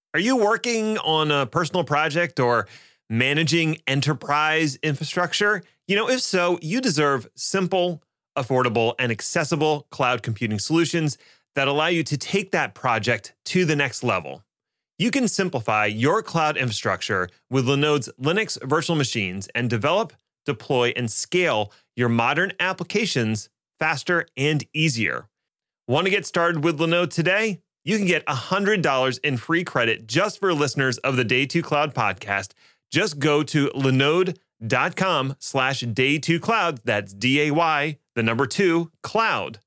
Are you working on a personal project or managing enterprise infrastructure? If so, you deserve simple, affordable, and accessible cloud computing solutions that allow you to take that project to the next level. You can simplify your cloud infrastructure with Linode's Linux virtual machines and develop, deploy, and scale your modern applications faster and easier. Want to get started with Linode today? You can get $100 in free credit just for listeners of the Day 2 Cloud podcast. Just go to linode.com/day2cloud. That's DAY, the number 2, cloud.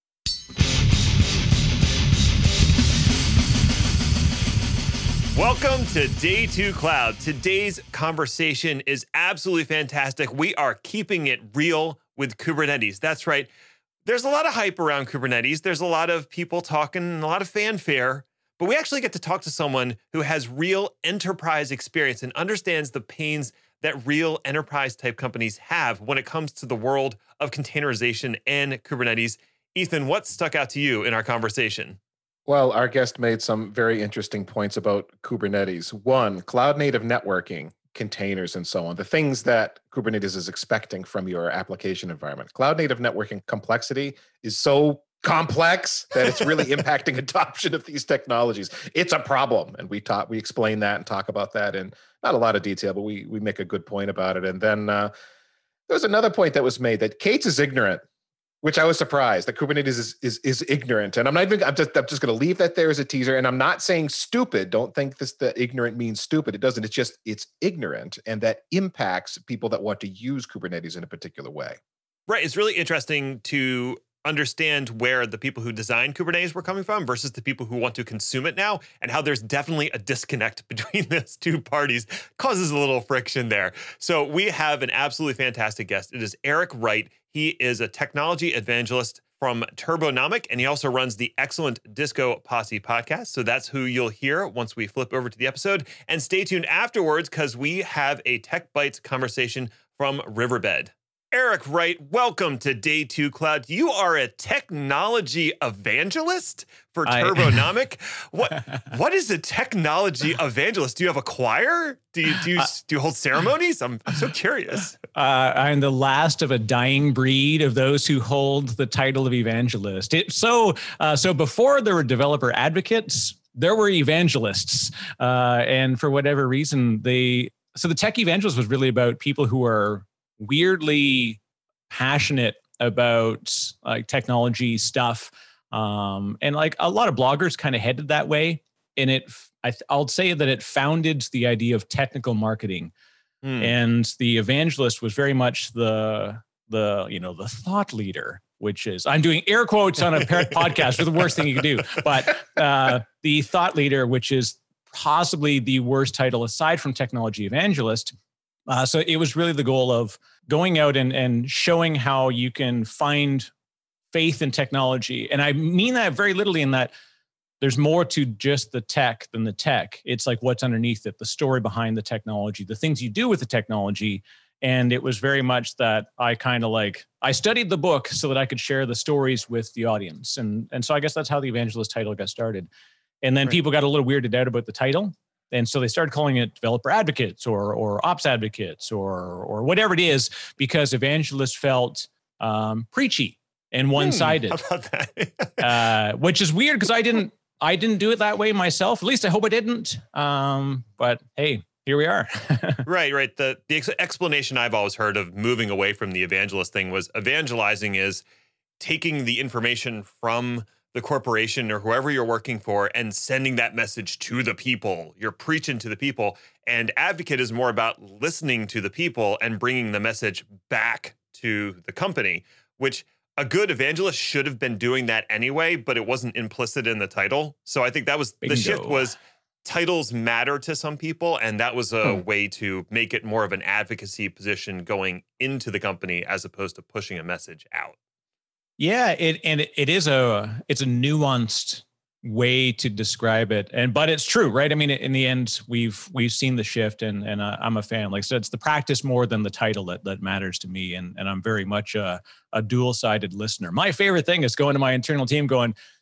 Welcome to Day 2 Cloud. Today's conversation is absolutely fantastic. We are keeping it real with Kubernetes. That's right. There's a lot of hype around Kubernetes. There's a lot of people talking and a lot of fanfare, but we actually get to talk to someone who has real enterprise experience and understands the pains that real enterprise type companies have when it comes to the world of containerization and Kubernetes. Ethan, what stuck out to you in our conversation? Well, our guest made some very interesting points about Kubernetes. One, cloud native networking, containers, and so on, the things that Kubernetes is expecting from your application environment. Cloud native networking complexity is so complex that it's really impacting adoption of these technologies. It's a problem. And we explain that and talk about that in not a lot of detail, but we make a good point about it. And then there was another point that was made that K8s is ignorant, which I was surprised that Kubernetes is ignorant. And I'm just going to leave that there as a teaser. And I'm not saying stupid. Don't think that ignorant means stupid. It doesn't. It's ignorant. And that impacts people that want to use Kubernetes in a particular way. Right. It's really interesting to understand where the people who designed Kubernetes were coming from versus the people who want to consume it now, and how there's definitely a disconnect between those two parties. Causes a little friction there. So we have an absolutely fantastic guest. It is Eric Wright. He is a technology evangelist from Turbonomic, and he also runs the excellent Disco Posse podcast. So that's who you'll hear once we flip over to the episode. And stay tuned afterwards because we have a Tech Bytes conversation from Riverbed. Eric Wright, welcome to Day 2 Cloud. You are a technology evangelist for Turbonomic. What is a technology evangelist? Do you have a choir? Do you hold ceremonies? I'm so curious. I'm the last of a dying breed of those who hold the title of evangelist. So before there were developer advocates, there were evangelists, and for whatever reason, the tech evangelist was really about people who are weirdly passionate about like technology stuff, and like a lot of bloggers kind of headed that way. And I'll say that it founded the idea of technical marketing, and the evangelist was very much the thought leader, which is, I'm doing air quotes on a podcast for the worst thing you can do, but the thought leader, which is possibly the worst title aside from technology evangelist. So it was really the goal of going out and showing how you can find faith in technology. And I mean that very literally in that there's more to just the tech than the tech. It's like what's underneath it, the story behind the technology, the things you do with the technology. And it was very much that I studied the book so that I could share the stories with the audience. And so I guess that's how the evangelist title got started. And then people got a little weirded out about the title. And so they started calling it developer advocates or ops advocates or whatever it is, because evangelists felt preachy and one-sided. How about that? Which is weird because I didn't do it that way myself. At least I hope I didn't. But hey, here we are. Right. The explanation I've always heard of moving away from the evangelist thing was evangelizing is taking the information from the corporation or whoever you're working for and sending that message to the people. You're preaching to the people. And advocate is more about listening to the people and bringing the message back to the company, which a good evangelist should have been doing that anyway, but it wasn't implicit in the title. So I think that was the shift was titles matter to some people. And that was a way to make it more of an advocacy position going into the company as opposed to pushing a message out. Yeah, it's a nuanced way to describe it, but it's true, right? I mean, in the end, we've seen the shift, and I'm a fan. Like, so it's the practice more than the title that matters to me, and I'm very much a dual-sided listener. My favorite thing is going to my internal team, going,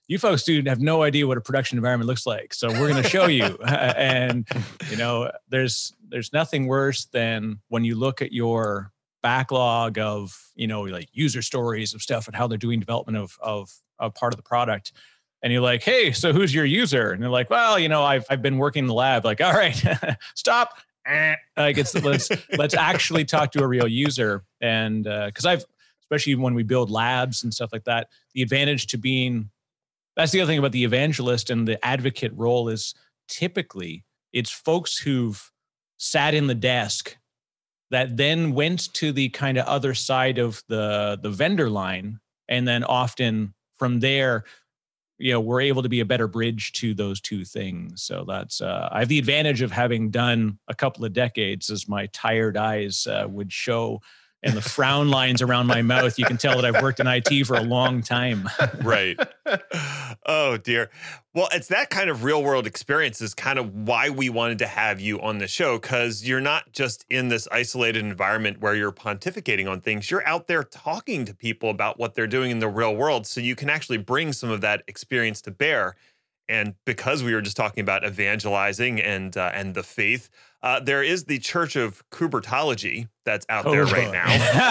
you folks do have no idea what a production environment looks like. So we're going to show you. And, there's nothing worse than when you look at your backlog of, like user stories of stuff and how they're doing development of part of the product. And you're like, hey, so who's your user? And they're like, well, I've been working in the lab. Like, all right, stop. Like let's actually talk to a real user. And because especially when we build labs and stuff like that, the advantage to that's the other thing about the evangelist and the advocate role is typically it's folks who've sat in the desk that then went to the kind of other side of the vendor line. And then often from there, we're able to be a better bridge to those two things. So that's, I have the advantage of having done a couple of decades, as my tired eyes would show, and the frown lines around my mouth. You can tell that I've worked in IT for a long time. Right. Oh, dear. Well, it's that kind of real world experience is kind of why we wanted to have you on the show, because you're not just in this isolated environment where you're pontificating on things. You're out there talking to people about what they're doing in the real world. So you can actually bring some of that experience to bear. And because we were just talking about evangelizing and the faith, there is the Church of Kubertology that's out there right now.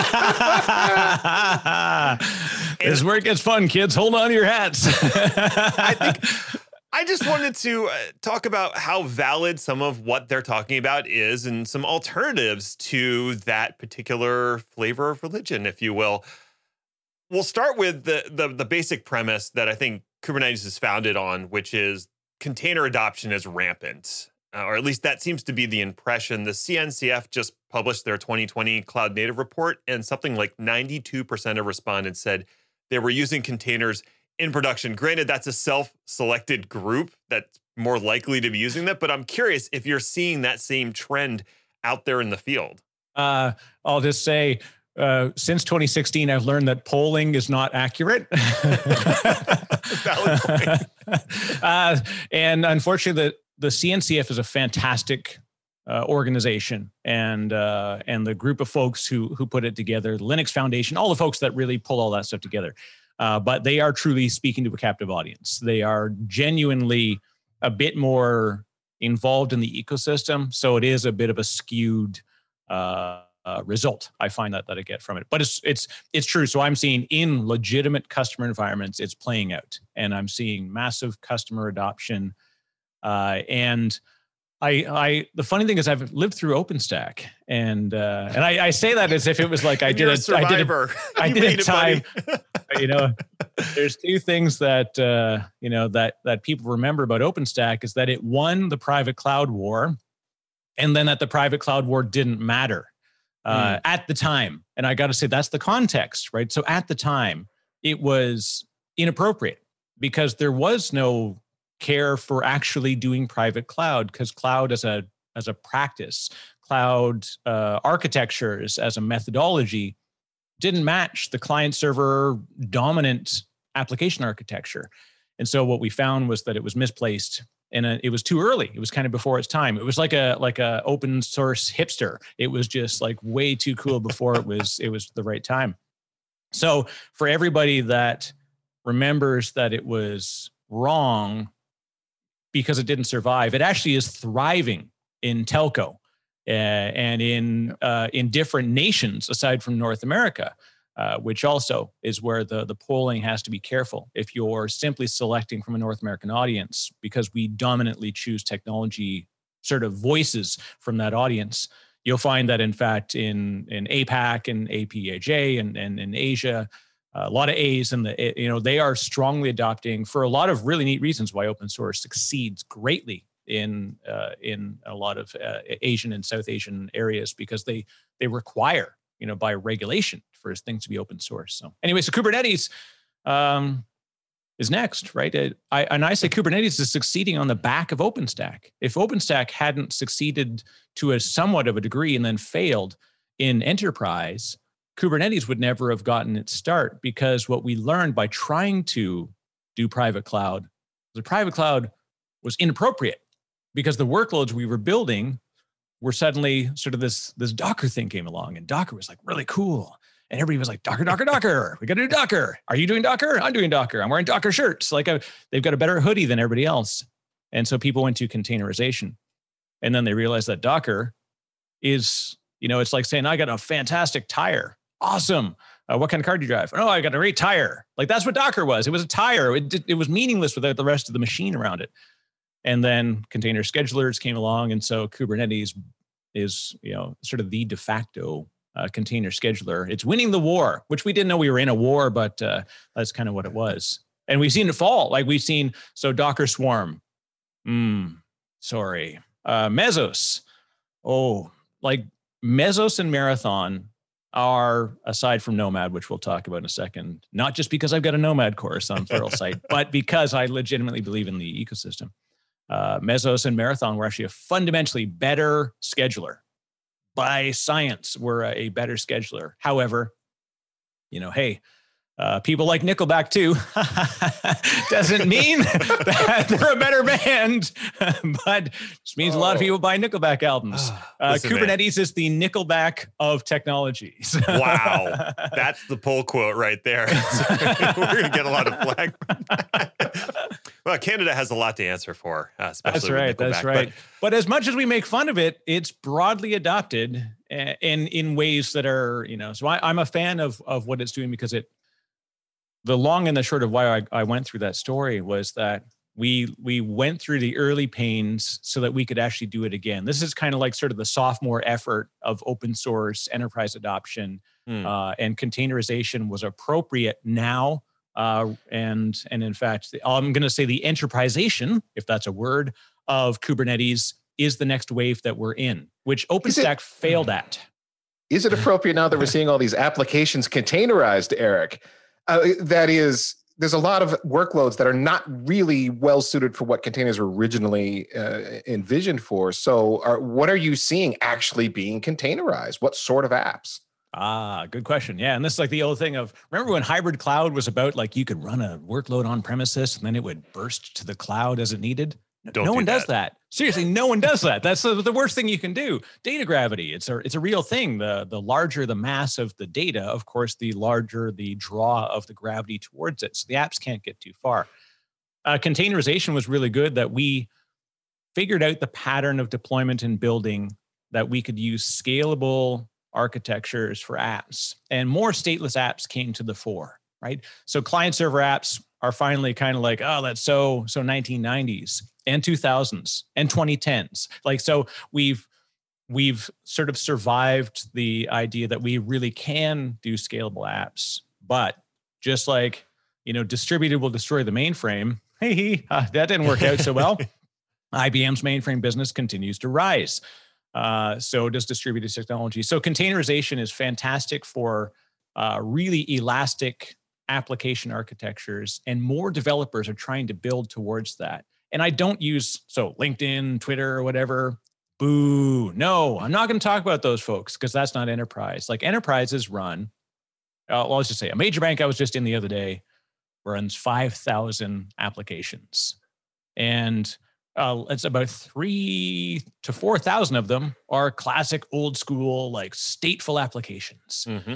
This is where it gets fun, kids. Hold on to your hats. I just wanted to talk about how valid some of what they're talking about is, and some alternatives to that particular flavor of religion, if you will. We'll start with the basic premise that I think Kubernetes is founded on, which is container adoption is rampant, or at least that seems to be the impression. The CNCF just published their 2020 Cloud Native report, and something like 92% of respondents said they were using containers in production. Granted, that's a self-selected group that's more likely to be using that, but I'm curious if you're seeing that same trend out there in the field. I'll just say, since 2016, I've learned that polling is not accurate. Valid point. And unfortunately, the CNCF is a fantastic organization, and the group of folks who put it together, the Linux Foundation, all the folks that really pull all that stuff together. But they are truly speaking to a captive audience. They are genuinely a bit more involved in the ecosystem, so it is a bit of a skewed result. I find that I get from it, but it's true. So I'm seeing in legitimate customer environments, it's playing out, and I'm seeing massive customer adoption. And the funny thing is, I've lived through OpenStack, and I say that as if it was like I did a time. There's two things that that people remember about OpenStack is that it won the private cloud war, and then that the private cloud war didn't matter at the time. And I got to say, that's the context, right? So at the time, it was inappropriate because there was no care for actually doing private cloud, because cloud as a practice, cloud architectures as a methodology didn't match the client server dominant application architecture. And so what we found was that it was misplaced, and it was too early. It was kind of before its time. It was like a open source hipster. It was just like way too cool before it was the right time. So for everybody that remembers that it was wrong because it didn't survive, it actually is thriving in telco and in different nations aside from North America, which also is where the polling has to be careful. If you're simply selecting from a North American audience, because we dominantly choose technology sort of voices from that audience, you'll find that in fact in APAC and APAJ and in Asia, a lot of A's, and they are strongly adopting for a lot of really neat reasons why open source succeeds greatly in a lot of Asian and South Asian areas, because they require by regulation for things to be open source. So anyway, so Kubernetes is next, right? I say Kubernetes is succeeding on the back of OpenStack. If OpenStack hadn't succeeded to a somewhat of a degree and then failed in enterprise, Kubernetes would never have gotten its start, because what we learned by trying to do private cloud, the private cloud was inappropriate because the workloads we were building were suddenly sort of this Docker thing came along, and Docker was like really cool. And everybody was like, Docker, Docker, Docker. We got to do Docker. Are you doing Docker? I'm doing Docker. I'm wearing Docker shirts. Like they've got a better hoodie than everybody else. And so people went to containerization. And then they realized that Docker is, it's like saying, I got a fantastic tire. Awesome. What kind of car do you drive? Oh, I got a great tire. Like that's what Docker was. It was a tire. It was meaningless without the rest of the machine around it. And then container schedulers came along. And so Kubernetes is, sort of the de facto container scheduler. It's winning the war, which we didn't know we were in a war, but that's kind of what it was. And we've seen it fall. Like we've seen, so Docker Swarm. Mesos. Oh, like Mesos and Marathon are, aside from Nomad, which we'll talk about in a second, not just because I've got a Nomad course on Pluralsight, but because I legitimately believe in the ecosystem. Mesos and Marathon were actually a fundamentally better scheduler. By science, we're a better scheduler. However, hey, people like Nickelback too. Doesn't mean that they're a better band, but just means a lot of people buy Nickelback albums. Kubernetes is the Nickelback of technologies. Wow. That's the pull quote right there. We're going to get a lot of flag. Well, Canada has a lot to answer for, especially That's right. But as much as we make fun of it, it's broadly adopted in ways that are, so I'm a fan of what it's doing because the long and the short of why I went through that story was that we went through the early pains so that we could actually do it again. This is kind of like sort of the sophomore effort of open source enterprise adoption, and containerization was appropriate now. And in fact, I'm going to say the enterpriseization, if that's a word, of Kubernetes is the next wave that we're in, which OpenStack failed at. Is it appropriate now that we're seeing all these applications containerized, Eric? That is, there's a lot of workloads that are not really well suited for what containers were originally envisioned for. So what are you seeing actually being containerized? What sort of apps? Good question. Yeah. And this is like the old thing of, remember when hybrid cloud was about like you could run a workload on premises and then it would burst to the cloud as it needed? No one does that. Seriously, no one does that. That's the worst thing you can do. Data gravity, it's a real thing. The larger the mass of the data, of course, the larger the draw of the gravity towards it. So the apps can't get too far. Containerization was really good that we figured out the pattern of deployment and building that we could use scalable architectures for apps, and more stateless apps came to the fore, right? So client server apps are finally kind of like, oh, that's so 1990s and 2000s and 2010s. Like, so we've sort of survived the idea that we really can do scalable apps, but just like, distributed will destroy the mainframe. Hey, that didn't work out so well. IBM's mainframe business continues to rise. So does distributed technology. So containerization is fantastic for really elastic application architectures, and more developers are trying to build towards that. And I don't use, LinkedIn, Twitter, or whatever. Boo. No, I'm not going to talk about those folks because that's not enterprise. Like enterprises run, let's just say a major bank I was just in the other day runs 5,000 applications. And it's about 3,000 to 4,000 of them are classic old school, like stateful applications. Mm-hmm.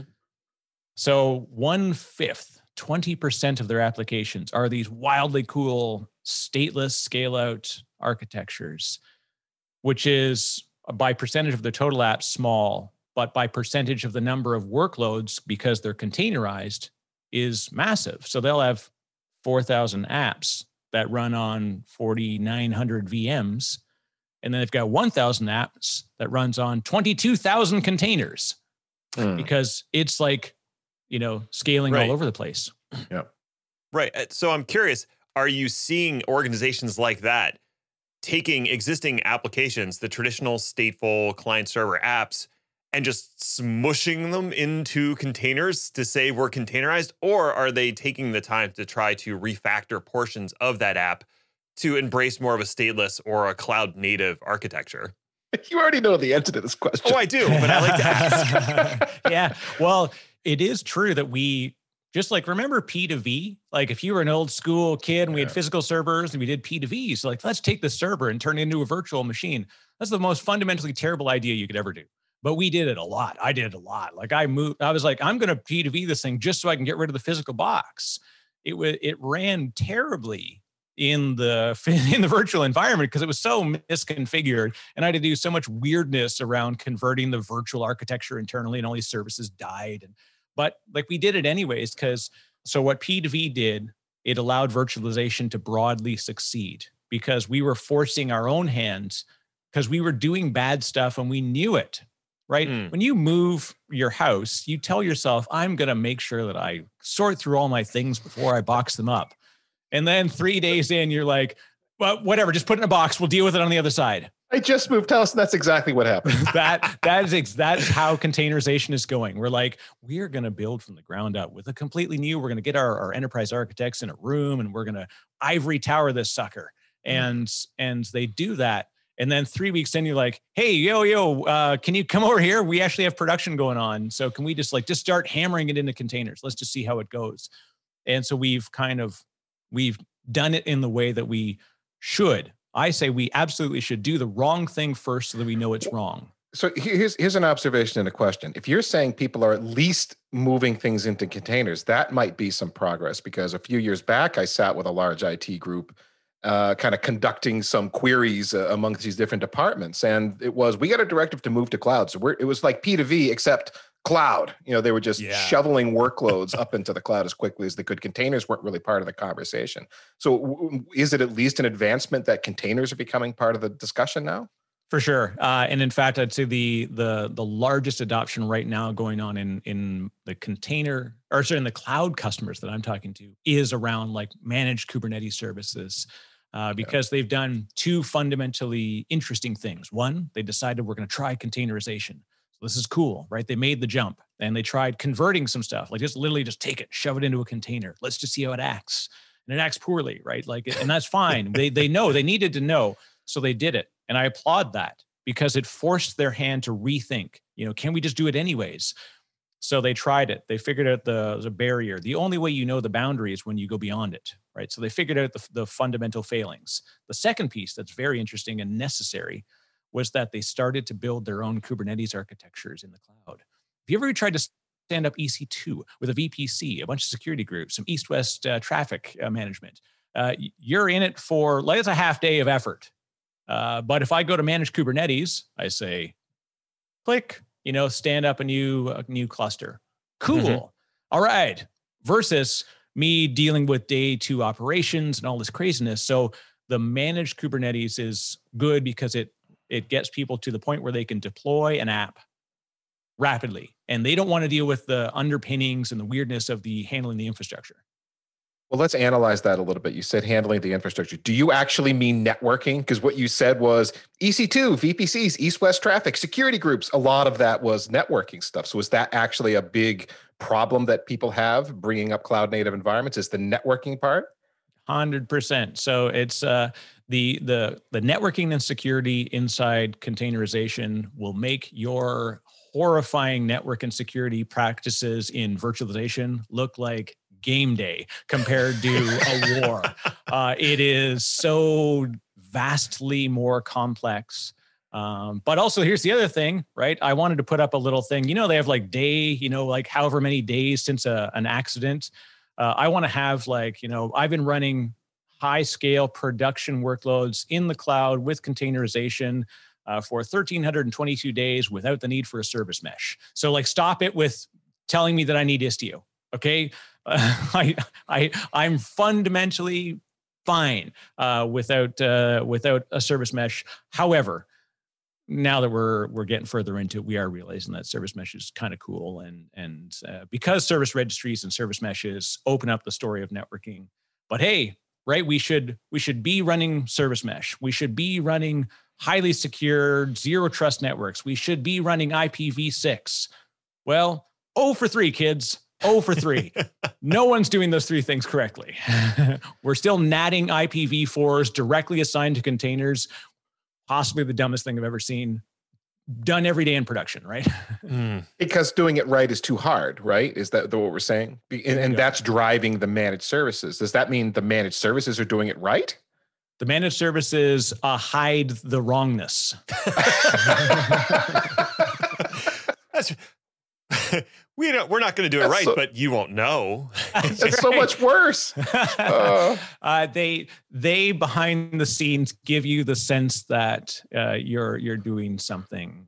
So 1/5, 20% of their applications are these wildly cool stateless scale out architectures, which is by percentage of the total apps small, but by percentage of the number of workloads, because they're containerized, is massive. So they'll have 4,000 apps that run on 4,900 VMs. And then they've got 1,000 apps that runs on 22,000 containers because it's like, scaling all over the place. Yeah. Right. So I'm curious, are you seeing organizations like that taking existing applications, the traditional stateful client server apps, and just smushing them into containers to say we're containerized? Or are they taking the time to try to refactor portions of that app to embrace more of a stateless or a cloud native architecture? You already know the answer to this question. Oh, I do, but I like to ask. Yeah. Well, it is true that we just like, remember P2V? Like if you were an old school kid and we had physical servers and we did P2V, so like, let's take the server and turn it into a virtual machine. That's the most fundamentally terrible idea you could ever do. But we did it a lot. I did it a lot. Like I was like, I'm going to P2V this thing just so I can get rid of the physical box. It ran terribly in the virtual environment because it was so misconfigured, and I had to do so much weirdness around converting the virtual architecture internally, and all these services died. But like we did it anyways, because so what P2V did, it allowed virtualization to broadly succeed because we were forcing our own hands because we were doing bad stuff and we knew it, right? When you move your house, you tell yourself, I'm going to make sure that I sort through all my things before I box them up. And then 3 days in, you're like, well, whatever, just put it in a box. We'll deal with it on the other side. I just moved house, and that's exactly what happened. That's how containerization is going. We're like, we're going to build from the ground up with a completely new. We're going to get our enterprise architects in a room, and we're going to ivory tower this sucker. And they do that. And then 3 weeks in, you're like, hey, can you come over here? We actually have production going on. So can we just start hammering it into containers? Let's just see how it goes. And so we've done it in the way that we should. I say we absolutely should do the wrong thing first so that we know it's wrong. So here's an observation and a question. If you're saying people are at least moving things into containers, that might be some progress, because a few years back, I sat with a large IT group kind of conducting some queries amongst these different departments. And we got a directive to move to cloud. So it was like P2V, except cloud. They were just shoveling workloads up into the cloud as quickly as they could. Containers weren't really part of the conversation. So is it at least an advancement that containers are becoming part of the discussion now? For sure. And in fact, I'd say the largest adoption right now going on in the cloud customers that I'm talking to is around like managed Kubernetes services. Because they've done two fundamentally interesting things. One, they decided we're going to try containerization. So this is cool, right? They made the jump and they tried converting some stuff, like just take it, shove it into a container. Let's just see how it acts. And it acts poorly, right? And that's fine. They needed to know. So they did it. And I applaud that because it forced their hand to rethink, can we just do it anyways? So they tried it. They figured out the barrier. The only way you know the boundary is when you go beyond it, right? So they figured out the fundamental failings. The second piece that's very interesting and necessary was that they started to build their own Kubernetes architectures in the cloud. Have you ever tried to stand up EC2 with a VPC, a bunch of security groups, some east-west traffic management? You're in it for, it's a half day of effort. But if I go to manage Kubernetes, I say, click, stand up a new cluster. Cool. Mm-hmm. All right. Versus me dealing with day two operations and all this craziness. So the managed Kubernetes is good because it gets people to the point where they can deploy an app rapidly. And they don't want to deal with the underpinnings and the weirdness of handling the infrastructure. Well, let's analyze that a little bit. You said handling the infrastructure. Do you actually mean networking? Because what you said was EC2, VPCs, east-west traffic, security groups. A lot of that was networking stuff. So is that actually a big problem that people have bringing up cloud-native environments? Is the networking part? 100%. So it's the networking and security inside containerization will make your horrifying network and security practices in virtualization look like game day compared to a war. It is so vastly more complex. But also here's the other thing, right? I wanted to put up a little thing, they have however many days since an accident. I want to have I've been running high scale production workloads in the cloud with containerization for 1,322 days without the need for a service mesh. So stop it with telling me that I need Istio. Okay. I'm fundamentally fine without a service mesh. However, now that we're getting further into it, we are realizing that service mesh is kind of cool, and because service registries and service meshes open up the story of networking. But hey, right? We should be running service mesh. We should be running highly secured zero trust networks. We should be running IPv6. Well, 0 for 3, kids. 0 for 3. No one's doing those 3 things correctly. We're still natting IPv4s directly assigned to containers. Possibly the dumbest thing I've ever seen. Done every day in production, right? Because doing it right is too hard, right? Is that what we're saying? And that's driving the managed services. Does that mean the managed services are doing it right? The managed services hide the wrongness. That's we're not going to do it right, but you won't know. It's so much worse. They behind the scenes give you the sense that you're doing something.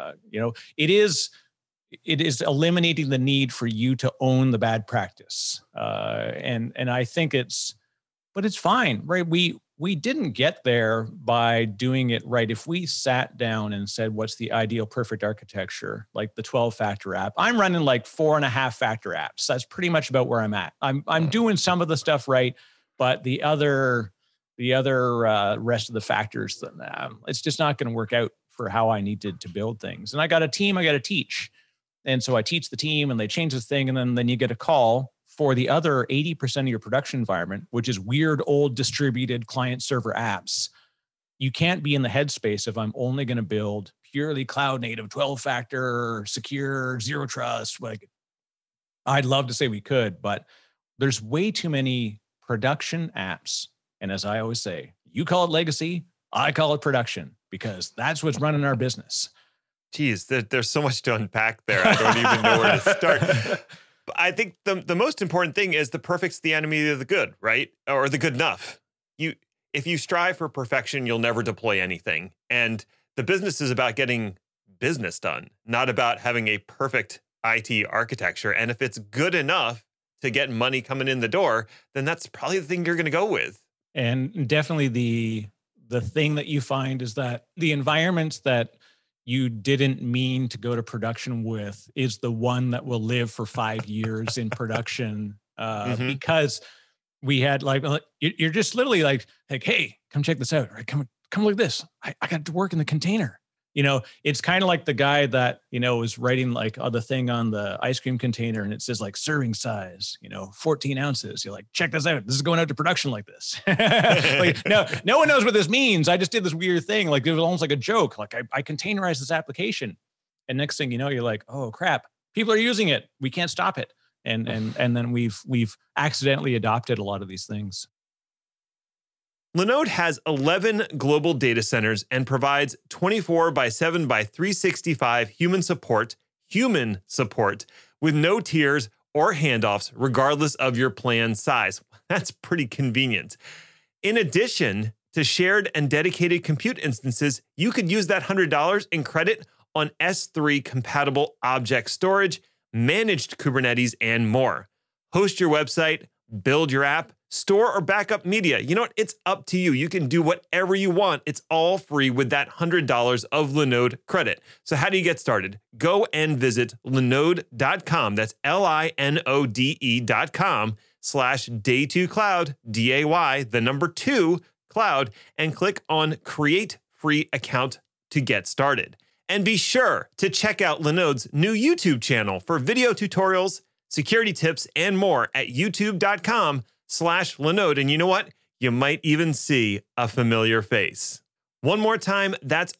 It is eliminating the need for you to own the bad practice, and I think it's fine, right? We didn't get there by doing it right. If we sat down and said, what's the ideal perfect architecture, like the 12-factor app, I'm running like 4.5-factor apps. That's pretty much about where I'm at. I'm doing some of the stuff right, but the other rest of the factors, it's just not going to work out for how I needed to build things. And I got a team I got to teach. And so I teach the team and they change this thing. And then you get a call for the other 80% of your production environment, which is weird, old, distributed client server apps. You can't be in the headspace of I'm only going to build purely cloud native, 12-factor, secure, zero trust. Like, I'd love to say we could, but there's way too many production apps. And as I always say, you call it legacy, I call it production, because that's what's running our business. Geez, there's so much to unpack there. I don't even know where to start. I think the most important thing is the perfect's the enemy of the good, right? Or the good enough. If you strive for perfection, you'll never deploy anything. And the business is about getting business done, not about having a perfect IT architecture. And if it's good enough to get money coming in the door, then that's probably the thing you're going to go with. And definitely the thing that you find is that the environments that you didn't mean to go to production with is the one that will live for 5 years in production, because we had you're just literally like, hey, come check this out. Right? Come look at this. I got to work in the container. It's kind of like the guy that, was writing the thing on the ice cream container and it says like serving size, 14 ounces. You're like, check this out. This is going out to production like this. No one knows what this means. I just did this weird thing. Like it was almost like a joke. Like I containerized this application. And next thing you know, you're like, oh crap, people are using it. We can't stop it. And then we've accidentally adopted a lot of these things. Linode has 11 global data centers and provides 24/7/365 human support with no tiers or handoffs, regardless of your plan size. That's pretty convenient. In addition to shared and dedicated compute instances, you could use that $100 in credit on S3 compatible object storage, managed Kubernetes, and more. Host your website, build your app, store or backup media. You know what? It's up to you. You can do whatever you want. It's all free with that $100 of Linode credit. So how do you get started? Go and visit linode.com. That's linode.com/day2cloud, DAY, the number 2 cloud, and click on create free account to get started. And be sure to check out Linode's new YouTube channel for video tutorials, security tips, and more at youtube.com/Linode. And you know what? You might even see a familiar face. One more time, that's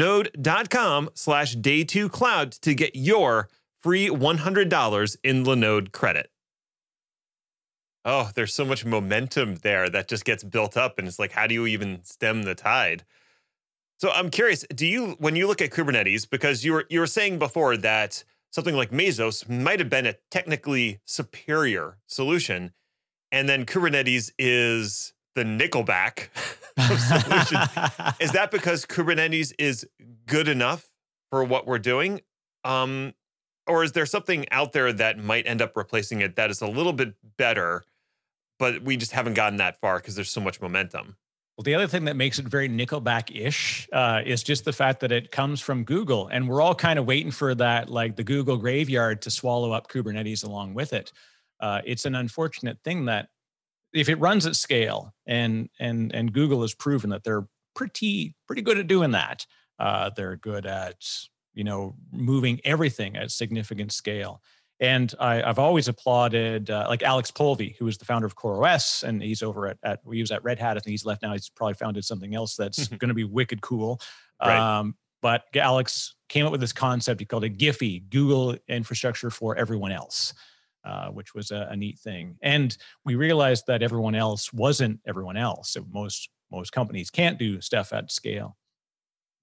linode.com/day2cloud to get your free $100 in Linode credit. Oh, there's so much momentum there that just gets built up. And it's like, how do you even stem the tide? So I'm curious, when you look at Kubernetes, because you were saying before that something like Mesos might have been a technically superior solution, and then Kubernetes is the Nickelback of solution. Is that because Kubernetes is good enough for what we're doing? Or is there something out there that might end up replacing it that is a little bit better, but we just haven't gotten that far because there's so much momentum? Well, the other thing that makes it very Nickelback-ish is just the fact that it comes from Google. And we're all kind of waiting for that, like the Google graveyard to swallow up Kubernetes along with it. It's an unfortunate thing that if it runs at scale, and Google has proven that they're pretty good at doing that. They're good at, moving everything at significant scale. And I've always applauded like Alex Polvey, who was the founder of CoreOS, and he's over he was at Red Hat. I think he's left now. He's probably founded something else that's going to be wicked cool. Right. But Alex came up with this concept. He called it GIFY, Google Infrastructure for Everyone Else, which was a neat thing. And we realized that everyone else wasn't everyone else. So most companies can't do stuff at scale.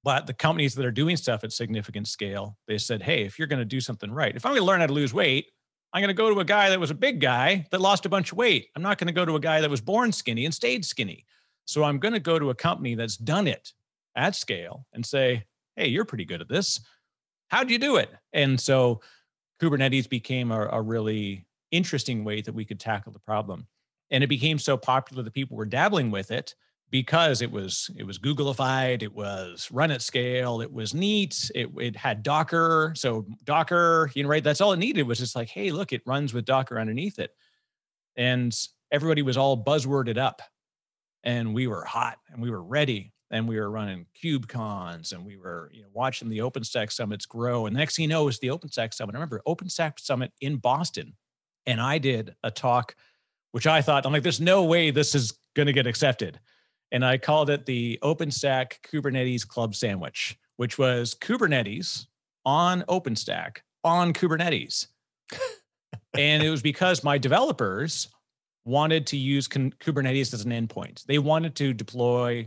But the companies that are doing stuff at significant scale, they said, hey, if you're going to do something right, if I'm going to learn how to lose weight, I'm going to go to a guy that was a big guy that lost a bunch of weight. I'm not going to go to a guy that was born skinny and stayed skinny. So I'm going to go to a company that's done it at scale and say, hey, you're pretty good at this. How'd you do it? And so Kubernetes became a really interesting way that we could tackle the problem. And it became so popular that people were dabbling with it because it was Googleified, it was run at scale, it was neat, it had Docker. So Docker, right, that's all it needed was just like, hey, look, it runs with Docker underneath it. And everybody was all buzzworded up. And we were hot and we were ready. And we were running KubeCons and we were watching the OpenStack summits grow. And the next thing you know, it was the OpenStack summit. I remember OpenStack summit in Boston. And I did a talk, which I'm like, there's no way this is going to get accepted. And I called it the OpenStack Kubernetes Club Sandwich, which was Kubernetes on OpenStack on Kubernetes. And it was because my developers wanted to use Kubernetes as an endpoint. They wanted to deploy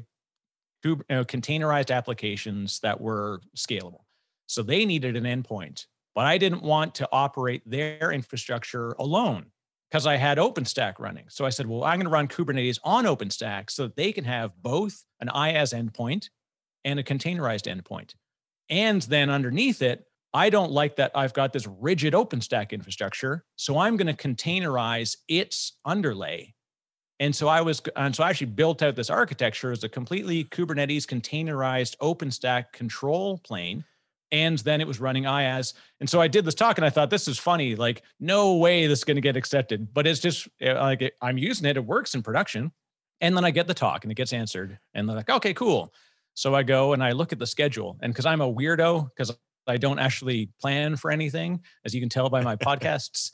containerized applications that were scalable. So they needed an endpoint, but I didn't want to operate their infrastructure alone because I had OpenStack running. So I said, well, I'm going to run Kubernetes on OpenStack so that they can have both an IaaS endpoint and a containerized endpoint. And then underneath it, I don't like that I've got this rigid OpenStack infrastructure. So I'm going to containerize its underlay. And so I actually built out this architecture as a completely Kubernetes containerized OpenStack control plane. And then it was running IaaS. And so I did this talk and I thought, this is funny. Like, no way this is going to get accepted. But it's just like, I'm using it. It works in production. And then I get the talk and it gets answered. And they're like, okay, cool. So I go and I look at the schedule. And because I'm a weirdo, because I don't actually plan for anything, as you can tell by my podcasts,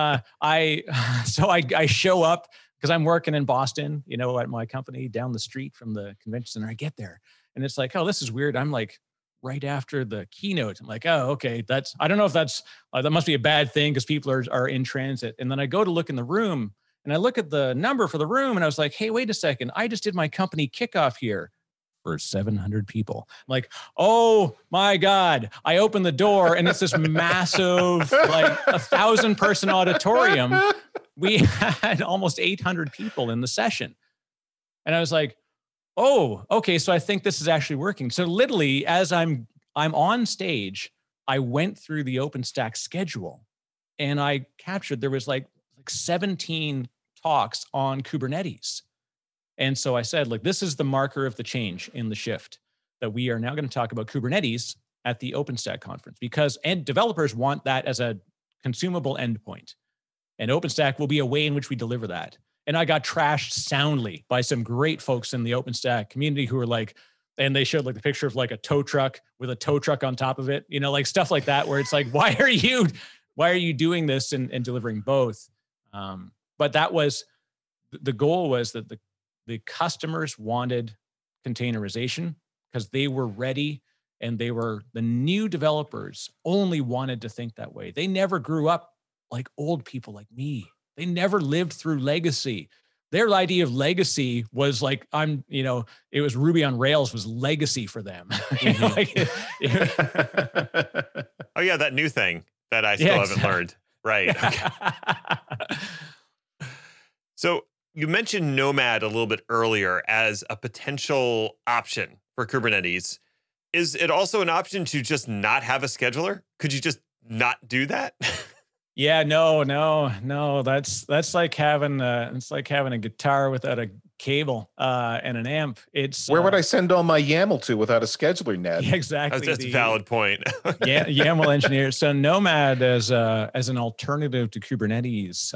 I show up because I'm working in Boston, at my company down the street from the convention center. I get there and it's like, oh, this is weird. I'm like right after the keynote. I'm like, oh, okay. I don't know if that must be a bad thing because people are in transit. And then I go to look in the room and I look at the number for the room and I was like, hey, wait a second. I just did my company kickoff here for 700 people. I'm like, oh my God. I open the door and it's this massive, like 1,000-person auditorium. We had almost 800 people in the session. And I was like, oh, okay. So I think this is actually working. So literally as I'm on stage, I went through the OpenStack schedule and I captured, there was like 17 talks on Kubernetes. And so I said, like, this is the marker of the change in the shift that we are now going to talk about Kubernetes at the OpenStack conference because developers want that as a consumable endpoint. And OpenStack will be a way in which we deliver that. And I got trashed soundly by some great folks in the OpenStack community who were like, and they showed like the picture of like a tow truck with a tow truck on top of it, like stuff like that, where it's like, why are you doing this and delivering both? But that was, the goal was that the customers wanted containerization because they were ready and the new developers only wanted to think that way. They never grew up like old people like me. They never lived through legacy. Their idea of legacy was like, it was Ruby on Rails was legacy for them. Oh yeah, that new thing that I still haven't learned. Right. Okay. So you mentioned Nomad a little bit earlier as a potential option for Kubernetes. Is it also an option to just not have a scheduler? Could you just not do that? Yeah, no. That's like having a guitar without a cable and an amp. It's where would I send all my YAML to without a scheduler, Ned? Yeah, exactly. That's a valid point. Yeah, YAML engineer. So Nomad as an alternative to Kubernetes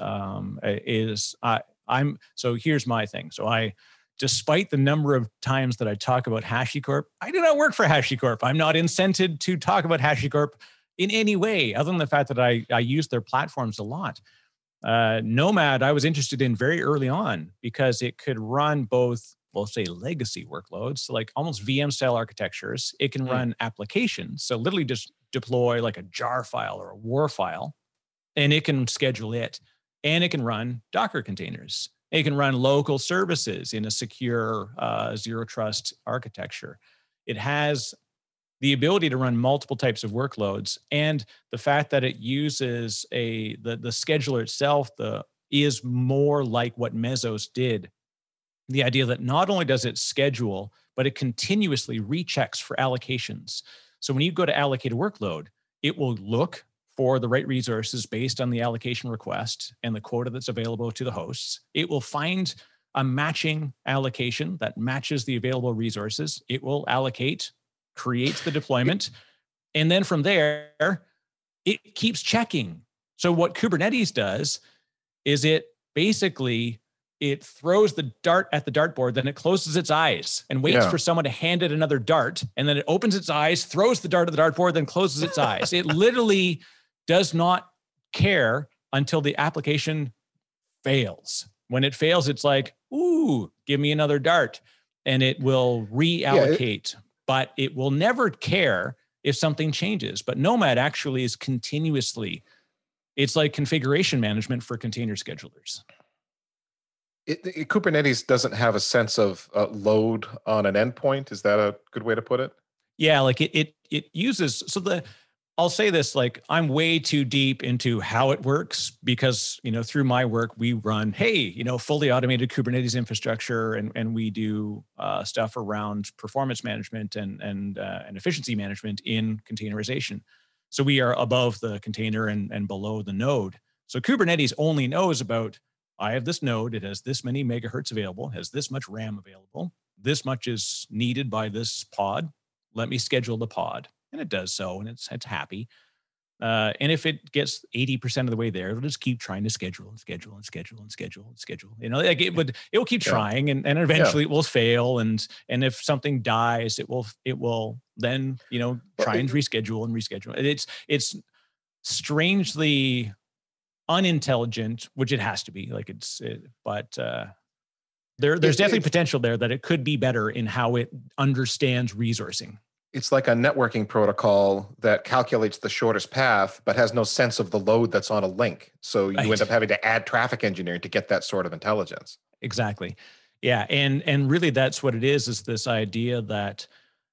So here's my thing. So despite the number of times that I talk about HashiCorp, I do not work for HashiCorp. I'm not incented to talk about HashiCorp in any way, other than the fact that I use their platforms a lot. Nomad, I was interested in very early on because it could run both, we'll say legacy workloads, so like almost VM style architectures. It can run applications. So literally just deploy like a jar file or a WAR file, and it can schedule it. And it can run Docker containers. It can run local services in a secure zero trust architecture. It has the ability to run multiple types of workloads, and the fact that it uses the scheduler itself is more like what Mesos did. The idea that not only does it schedule, but it continuously rechecks for allocations. So when you go to allocate a workload, it will look for the right resources based on the allocation request and the quota that's available to the hosts. It will find a matching allocation that matches the available resources. It will allocate, creates the deployment, and then from there, it keeps checking. So what Kubernetes does is it throws the dart at the dartboard, then it closes its eyes and waits for someone to hand it another dart, and then it opens its eyes, throws the dart at the dartboard, then closes its eyes. It literally does not care until the application fails. When it fails, it's like, ooh, give me another dart, and it will reallocate. But it will never care if something changes. But Nomad actually is continuously, it's like configuration management for container schedulers. Kubernetes doesn't have a sense of load on an endpoint. Is that a good way to put it? Yeah, like it uses, I'll say this, like I'm way too deep into how it works because, through my work, we run, fully automated Kubernetes infrastructure, and we do stuff around performance management and efficiency management in containerization. So we are above the container and below the node. So Kubernetes only knows about, I have this node, it has this many megahertz available, has this much RAM available, this much is needed by this pod. Let me schedule the pod. And it does so, and it's happy. And if it gets 80% of the way there, it'll just keep trying to schedule and schedule and schedule and schedule and schedule. Like it will keep trying, and eventually it will fail. And if something dies, it will then try and reschedule and reschedule. It's strangely unintelligent, which it has to be. Like but there's definitely potential there that it could be better in how it understands resourcing. It's like a networking protocol that calculates the shortest path, but has no sense of the load that's on a link. So you end up having to add traffic engineering to get that sort of intelligence. Exactly. Yeah. And really that's what it is this idea that,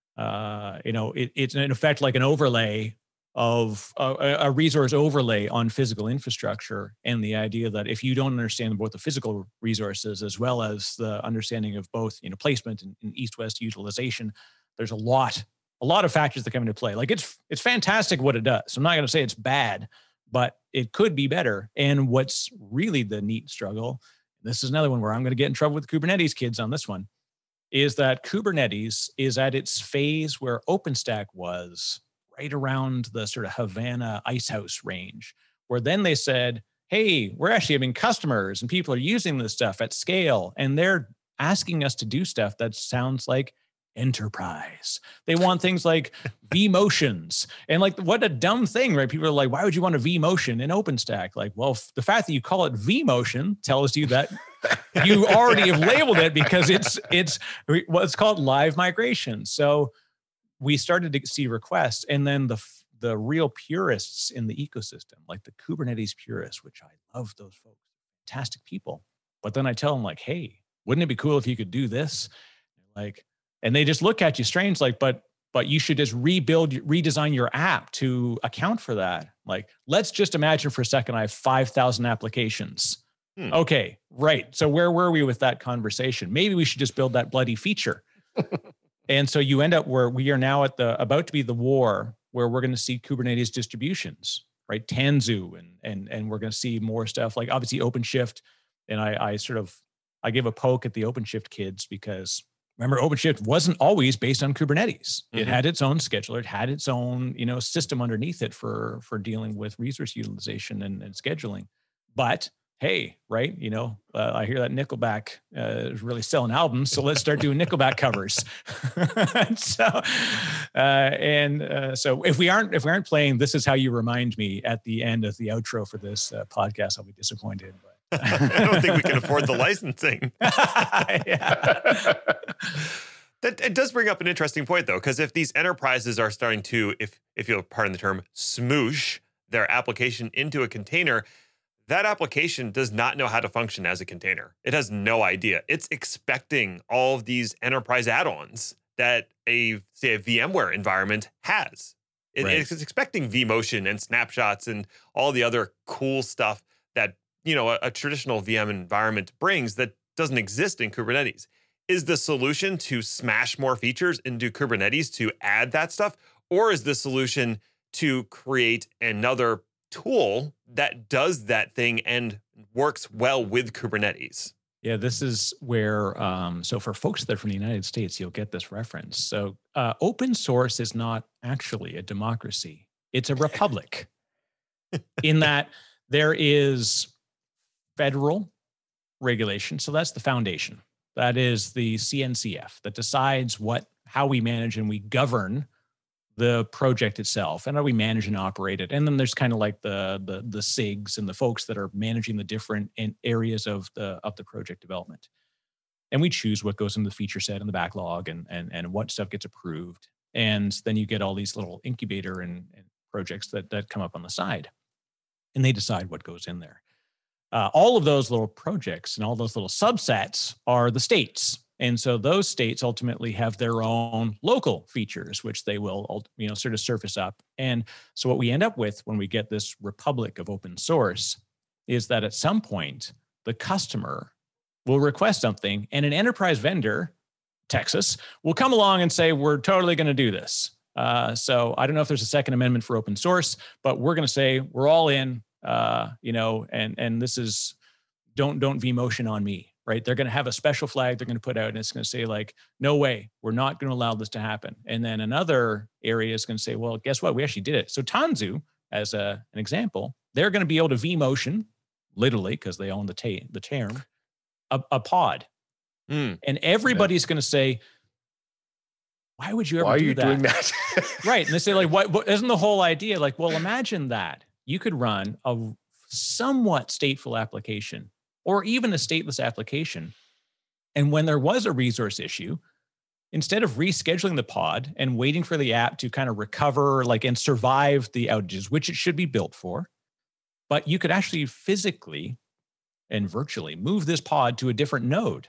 it's in effect like an overlay of a resource overlay on physical infrastructure. And the idea that if you don't understand both the physical resources as well as the understanding of both, placement and east-west utilization, there's a lot of factors that come into play. Like it's fantastic what it does. I'm not going to say it's bad, but it could be better. And what's really the neat struggle, this is another one where I'm going to get in trouble with Kubernetes kids on this one, is that Kubernetes is at its phase where OpenStack was right around the sort of Havana Icehouse range, where then they said, hey, we're actually having customers and people are using this stuff at scale, and they're asking us to do stuff that sounds like enterprise. They want things like vMotions, and like, what a dumb thing, right? People are like, why would you want a vMotion in OpenStack? Like, well, the fact that you call it vMotion tells you that you already have labeled it, because it's what's called live migration. So we started to see requests, and then the real purists in the ecosystem, like the Kubernetes purists, which I love those folks, fantastic people. But then I tell them like, hey, wouldn't it be cool if you could do this? Like, and they just look at you strange, like, but you should just redesign your app to account for that. Like, let's just imagine for a second, I have 5,000 applications. Okay, right. So where were we with that conversation? Maybe we should just build that bloody feature. And so you end up where we are now about to be the war where we're going to see Kubernetes distributions, right? Tanzu, and we're going to see more stuff like obviously OpenShift. And I give a poke at the OpenShift kids because remember, OpenShift wasn't always based on Kubernetes. It had its own scheduler. It had its own, system underneath it for dealing with resource utilization and scheduling. But hey, right? I hear that Nickelback is really selling albums, so let's start doing Nickelback covers. So if we aren't playing "This Is How You Remind Me" at the end of the outro for this podcast, I'll be disappointed. But I don't think we can afford the licensing. That it does bring up an interesting point, though, because if these enterprises are starting to, if you'll pardon the term, smoosh their application into a container, that application does not know how to function as a container. It has no idea. It's expecting all of these enterprise add-ons that say a VMware environment has. It's expecting vMotion and snapshots and all the other cool stuff that, a traditional VM environment brings that doesn't exist in Kubernetes. Is the solution to smash more features into Kubernetes to add that stuff? Or is the solution to create another tool that does that thing and works well with Kubernetes? Yeah, this is where, so for folks that are from the United States, you'll get this reference. So open source is not actually a democracy. It's a republic in that there is federal regulation. So that's the foundation. That is the CNCF that decides how we manage and we govern the project itself and how we manage and operate it. And then there's kind of like the SIGs and the folks that are managing the different areas of the project development. And we choose what goes into the feature set and the backlog and what stuff gets approved. And then you get all these little incubator and projects that come up on the side. And they decide what goes in there. All of those little projects and all those little subsets are the states. And so those states ultimately have their own local features, which they will, sort of surface up. And so what we end up with when we get this republic of open source is that at some point, the customer will request something and an enterprise vendor, Texas, will come along and say, we're totally going to do this. So I don't know if there's a second amendment for open source, but we're going to say we're all in. And this is don't vMotion on me, right? They're going to have a special flag they're going to put out and it's going to say like, no way, we're not going to allow this to happen. And then another area is going to say, well, guess what? We actually did it. So Tanzu, as an example, they're going to be able to vMotion, literally, because they own the term, a pod. And everybody's going to say, why would you ever do that? Why are you doing that? Right. And they say like, what isn't the whole idea? Like, well, imagine that. You could run a somewhat stateful application or even a stateless application. And when there was a resource issue, instead of rescheduling the pod and waiting for the app to kind of recover and survive the outages, which it should be built for, but you could actually physically and virtually move this pod to a different node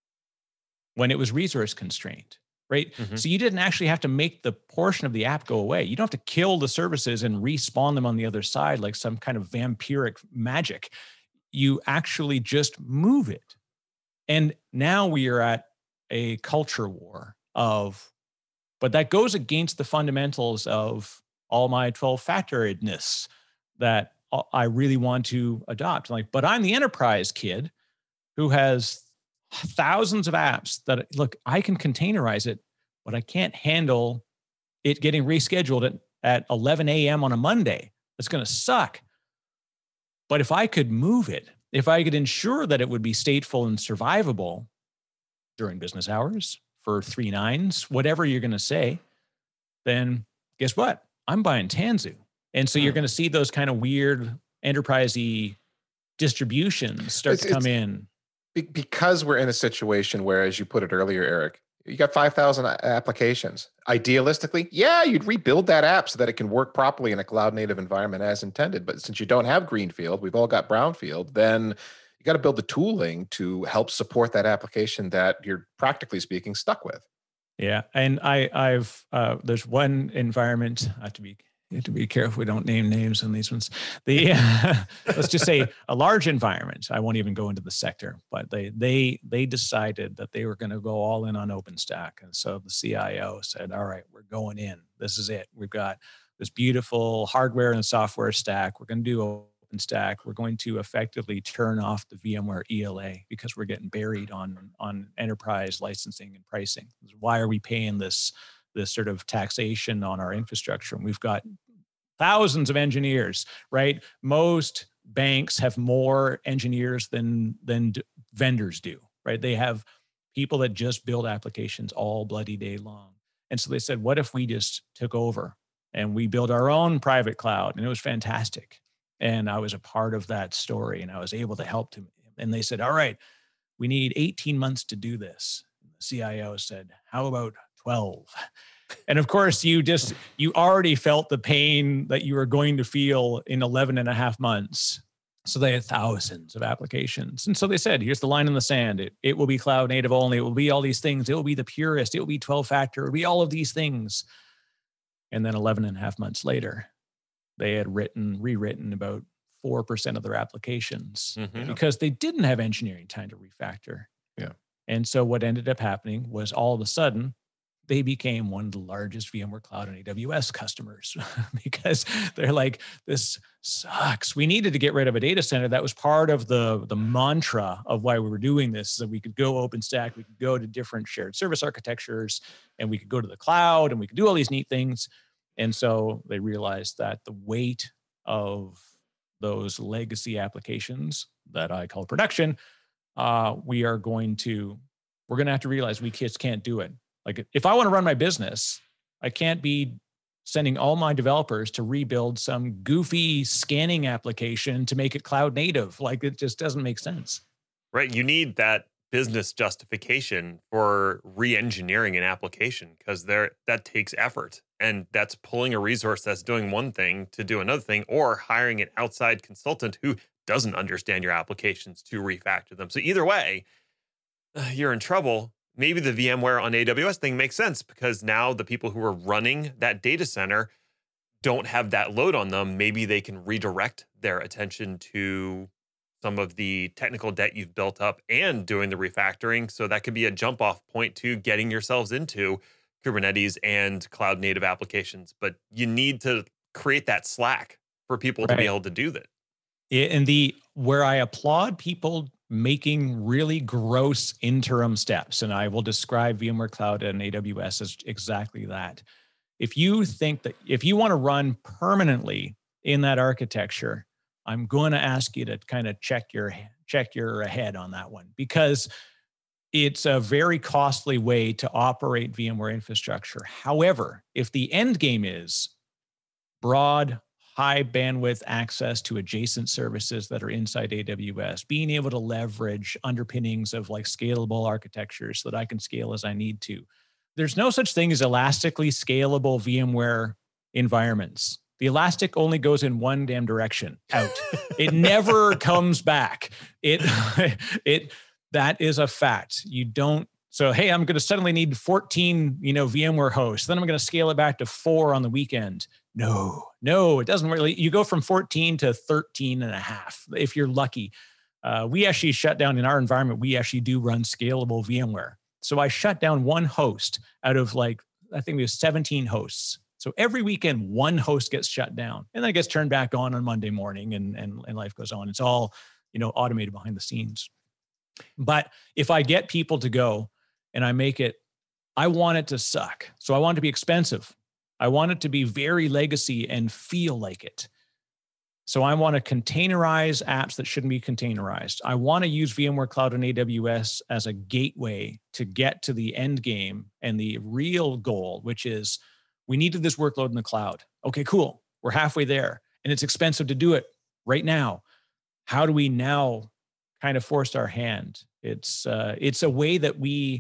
when it was resource constrained. Right. Mm-hmm. So you didn't actually have to make the portion of the app go away. You don't have to kill the services and respawn them on the other side like some kind of vampiric magic. You actually just move it. And now we are at a culture war but that goes against the fundamentals of all my 12-factoredness that I really want to adopt. But I'm the enterprise kid who has thousands of apps that, look, I can containerize it, but I can't handle it getting rescheduled at 11 a.m. on a Monday. It's going to suck. But if I could move it, if I could ensure that it would be stateful and survivable during business hours for 3 nines, whatever you're going to say, then guess what? I'm buying Tanzu. And so you're going to see those kind of weird enterprisey distributions start to come in. Because we're in a situation where, as you put it earlier, Eric, you got 5,000 applications. Idealistically, you'd rebuild that app so that it can work properly in a cloud native environment as intended. But since you don't have greenfield, we've all got brownfield, then you got to build the tooling to help support that application that you're practically speaking stuck with. Yeah. And I've there's one environment, to be careful we don't name names on these ones. Let's just say a large environment. I won't even go into the sector, but they decided that they were going to go all in on OpenStack. And so the CIO said, all right, we're going in. This is it. We've got this beautiful hardware and software stack. We're going to do OpenStack. We're going to effectively turn off the VMware ELA because we're getting buried on enterprise licensing and pricing. Why are we paying this sort of taxation on our infrastructure? And we've got thousands of engineers, right? Most banks have more engineers than vendors do, right? They have people that just build applications all bloody day long. And so they said, what if we just took over and we build our own private cloud? And it was fantastic. And I was a part of that story and I was able to help them. And they said, all right, we need 18 months to do this. And the CIO said, how about 12? And of course, you already felt the pain that you were going to feel in 11 and a half months. So they had thousands of applications. And so they said, here's the line in the sand. It will be cloud native only. It will be all these things. It will be the purest. It will be 12-factor. It will be all of these things. And then 11 and a half months later, they had rewritten about 4% of their applications because they didn't have engineering time to refactor. Yeah. And so what ended up happening was all of a sudden, they became one of the largest VMware Cloud and AWS customers because they're like, this sucks. We needed to get rid of a data center. That was part of the mantra of why we were doing this, so we could go OpenStack, we could go to different shared service architectures, and we could go to the cloud, and we could do all these neat things. And so they realized that the weight of those legacy applications that I call production, we're going to have to realize we just can't do it. Like, if I want to run my business, I can't be sending all my developers to rebuild some goofy scanning application to make it cloud native. Like, it just doesn't make sense. Right. You need that business justification for re-engineering an application, because that takes effort. And that's pulling a resource that's doing one thing to do another thing, or hiring an outside consultant who doesn't understand your applications to refactor them. So either way, you're in trouble. Maybe the VMware on AWS thing makes sense, because now the people who are running that data center don't have that load on them. Maybe they can redirect their attention to some of the technical debt you've built up and doing the refactoring. So that could be a jump off point to getting yourselves into Kubernetes and cloud native applications. But you need to create that slack for people to be able to do that. And where I applaud people making really gross interim steps, and I will describe VMware Cloud and AWS as exactly that. If you think that if you want to run permanently in that architecture, I'm going to ask you to kind of check your head on that one, because it's a very costly way to operate VMware infrastructure. However, if the end game is broad, high bandwidth access to adjacent services that are inside AWS, being able to leverage underpinnings of like scalable architectures so that I can scale as I need to. There's no such thing as elastically scalable VMware environments. The elastic only goes in one damn direction, out. It never comes back. That is a fact. You don't. So, hey, I'm going to suddenly need 14, VMware hosts. Then I'm going to scale it back to 4 on the weekend. No, it doesn't really. You go from 14 to 13 and a half if you're lucky. We actually shut down in our environment. We actually do run scalable VMware. So I shut down one host out of I think we have 17 hosts. So every weekend, one host gets shut down, and then it gets turned back on Monday morning, and life goes on. It's all, automated behind the scenes. But if I get people to go and I make it, I want it to suck. So I want it to be expensive. I want it to be very legacy and feel like it. So I want to containerize apps that shouldn't be containerized. I want to use VMware Cloud and AWS as a gateway to get to the end game and the real goal, which is we needed this workload in the cloud. Okay, cool. We're halfway there, and it's expensive to do it right now. How do we now kind of force our hand? It's a way that we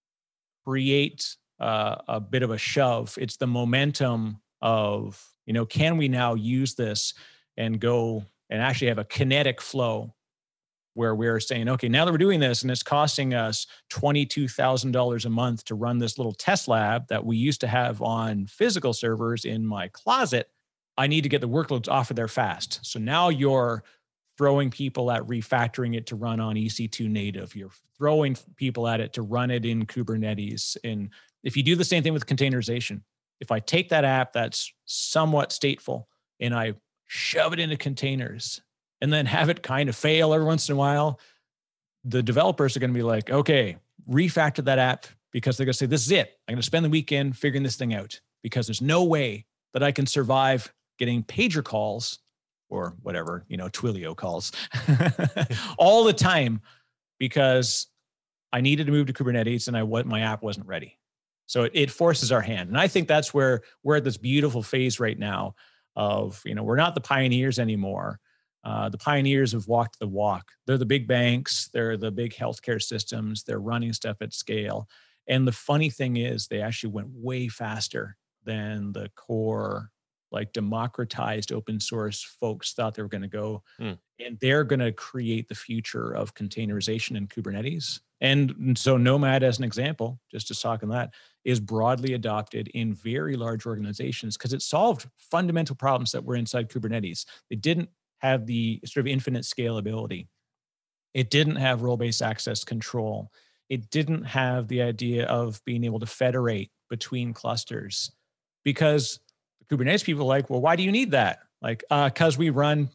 create a bit of a shove. It's the momentum of, can we now use this and go and actually have a kinetic flow where we're saying, okay, now that we're doing this and it's costing us $22,000 a month to run this little test lab that we used to have on physical servers in my closet, I need to get the workloads off of there fast. So now you're throwing people at refactoring it to run on EC2 native. You're throwing people at it to run it in Kubernetes. And if you do the same thing with containerization, if I take that app that's somewhat stateful and I shove it into containers and then have it kind of fail every once in a while, the developers are going to be like, okay, refactor that app, because they're going to say, this is it. I'm going to spend the weekend figuring this thing out, because there's no way that I can survive getting pager calls or whatever, Twilio calls all the time, because I needed to move to Kubernetes and my app wasn't ready. So it forces our hand. And I think that's where we're at this beautiful phase right now of, we're not the pioneers anymore. The pioneers have walked the walk. They're the big banks. They're the big healthcare systems. They're running stuff at scale. And the funny thing is they actually went way faster than the core like democratized open source folks thought they were going to go. Mm. And they're going to create the future of containerization in Kubernetes. And so Nomad, as an example, just to talk on that, is broadly adopted in very large organizations because it solved fundamental problems that were inside Kubernetes. It didn't have the sort of infinite scalability. It didn't have role-based access control. It didn't have the idea of being able to federate between clusters, because the Kubernetes people are like, well, why do you need that? Like, because we run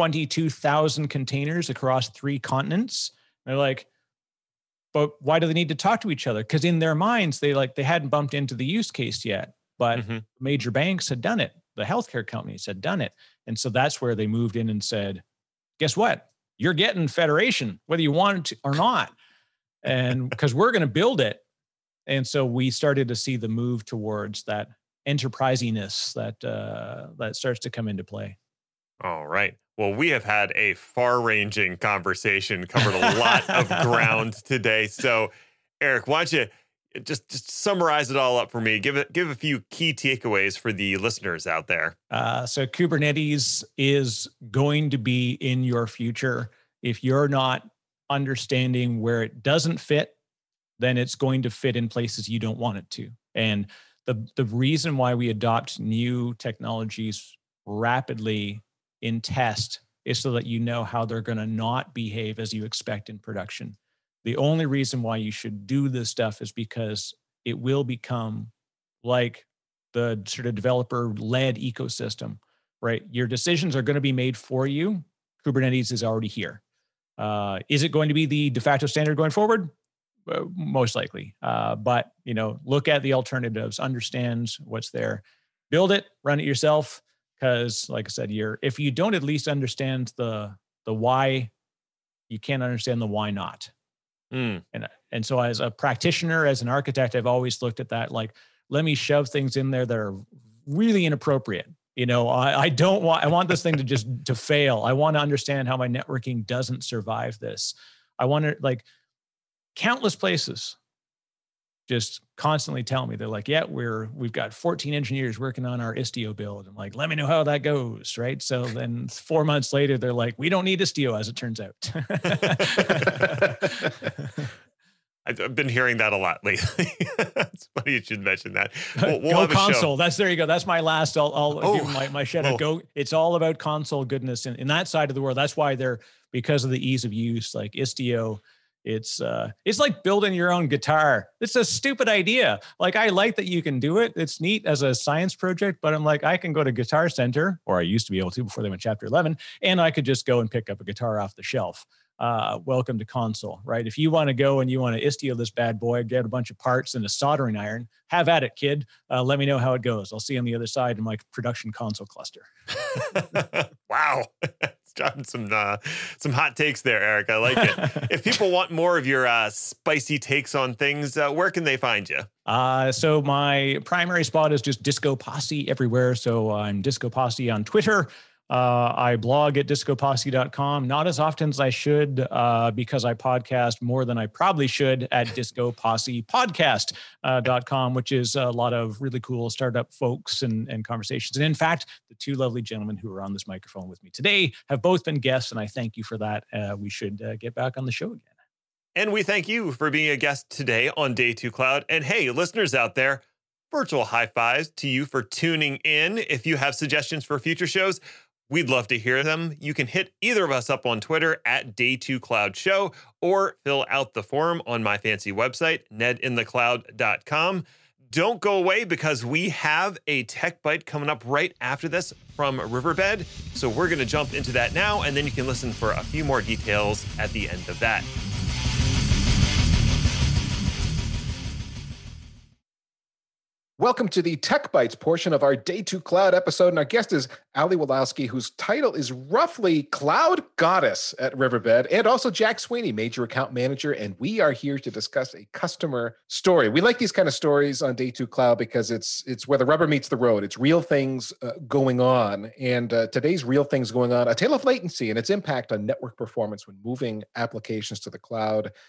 22,000 containers across 3 continents. And they're like, but why do they need to talk to each other? Because in their minds, they hadn't bumped into the use case yet, but major banks had done it. The healthcare companies had done it. And so that's where they moved in and said, guess what? You're getting federation, whether you want it to or not. And because we're going to build it. And so we started to see the move towards that enterprisiness that starts to come into play. All right. Well, we have had a far-ranging conversation, covered a lot of ground today. So, Eric, why don't you just summarize it all up for me? Give a few key takeaways for the listeners out there. So Kubernetes is going to be in your future. If you're not understanding where it doesn't fit, then it's going to fit in places you don't want it to. And the reason why we adopt new technologies rapidly in test is so that you know how they're going to not behave as you expect in production. The only reason why you should do this stuff is because it will become like the sort of developer-led ecosystem, right? Your decisions are going to be made for you. Kubernetes is already here. Is it going to be the de facto standard going forward? Most likely. But, look at the alternatives, understand what's there, build it, run it yourself. Because, like I said, if you don't at least understand the why, you can't understand the why not. And so, as a practitioner, as an architect, I've always looked at that like, let me shove things in there that are really inappropriate. I want this thing to fail. I want to understand how my networking doesn't survive this. I want to, like, countless places just constantly tell me, they're like, yeah, we've got 14 engineers working on our Istio build. I'm like, let me know how that goes, right? So then 4 months later, they're like, we don't need Istio, as it turns out. I've been hearing that a lot lately. It's funny you should mention that. We'll go have console. A show. There you go. That's my last. I'll give my shout out. Go. It's all about console goodness in that side of the world. That's why because of the ease of use, like Istio. It's like building your own guitar. It's a stupid idea. Like, I like that you can do it. It's neat as a science project, but I'm like, I can go to Guitar Center, or I used to be able to before they went Chapter 11, and I could just go and pick up a guitar off the shelf. Welcome to console, right? If you want to go and you want to Istio this bad boy, get a bunch of parts and a soldering iron, have at it, kid. Let me know how it goes. I'll see you on the other side in my production console cluster. Wow. Dropping some hot takes there, Eric. I like it. If people want more of your spicy takes on things, where can they find you? So my primary spot is just Disco Posse everywhere. So I'm Disco Posse on Twitter. I blog at discoposse.com, not as often as I should, because I podcast more than I probably should at discopossepodcast.com, which is a lot of really cool startup folks and conversations. And in fact, the 2 lovely gentlemen who are on this microphone with me today have both been guests, and I thank you for that. We should get back on the show again. And we thank you for being a guest today on Day 2 Cloud. And hey, listeners out there, virtual high fives to you for tuning in. If you have suggestions for future shows, we'd love to hear them. You can hit either of us up on Twitter at Day2Cloud Show, or fill out the form on my fancy website, nedinthecloud.com. Don't go away, because we have a Tech Bite coming up right after this from Riverbed. So we're going to jump into that now, and then you can listen for a few more details at the end of that. Welcome to the Tech Bites portion of our Day 2 Cloud episode, and our guest is Ali Wolowski, whose title is roughly Cloud Goddess at Riverbed, and also Jack Sweeney, Major Account Manager, and we are here to discuss a customer story. We like these kind of stories on Day 2 Cloud because it's where the rubber meets the road. It's real things going on, and today's real things going on, a tale of latency and its impact on network performance when moving applications to the cloud.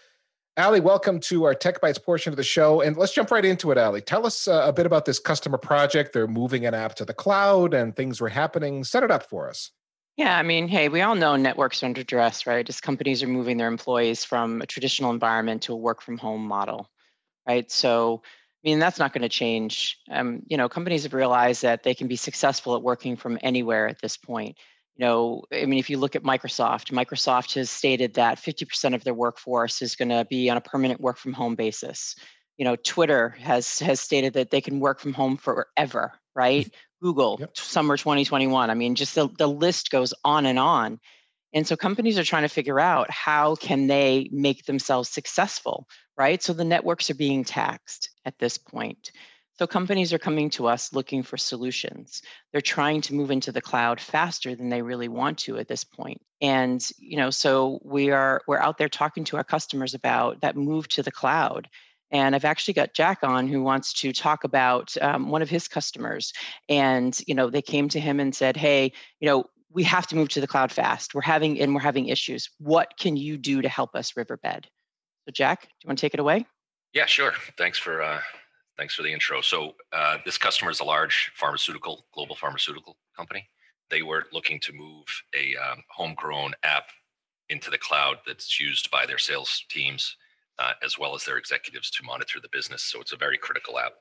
Ali, welcome to our Tech Bytes portion of the show. And let's jump right into it, Ali. Tell us a bit about this customer project. They're moving an app to the cloud and things were happening. Set it up for us. Yeah, I mean, hey, we all know networks are under duress, right? As companies are moving their employees from a traditional environment to a work from home model, right? So, I mean, that's not going to change. Companies have realized that they can be successful at working from anywhere at this point. I mean, if you look at Microsoft has stated that 50% of their workforce is going to be on a permanent work from home basis. Twitter has stated that they can work from home forever, right? Google, Yep. Summer 2021. I mean, just the list goes on and on. And so companies are trying to figure out how can they make themselves successful, right? So the networks are being taxed at this point. So companies are coming to us looking for solutions. They're trying to move into the cloud faster than they really want to at this point. And so we're out there talking to our customers about that move to the cloud. And I've actually got Jack on who wants to talk about one of his customers. And they came to him and said, "Hey, we have to move to the cloud fast. We're having issues. What can you do to help us, Riverbed?" So Jack, do you want to take it away? Yeah, sure. Thanks for the intro. So this customer is a large global pharmaceutical company. They were looking to move a homegrown app into the cloud that's used by their sales teams as well as their executives to monitor the business. So it's a very critical app.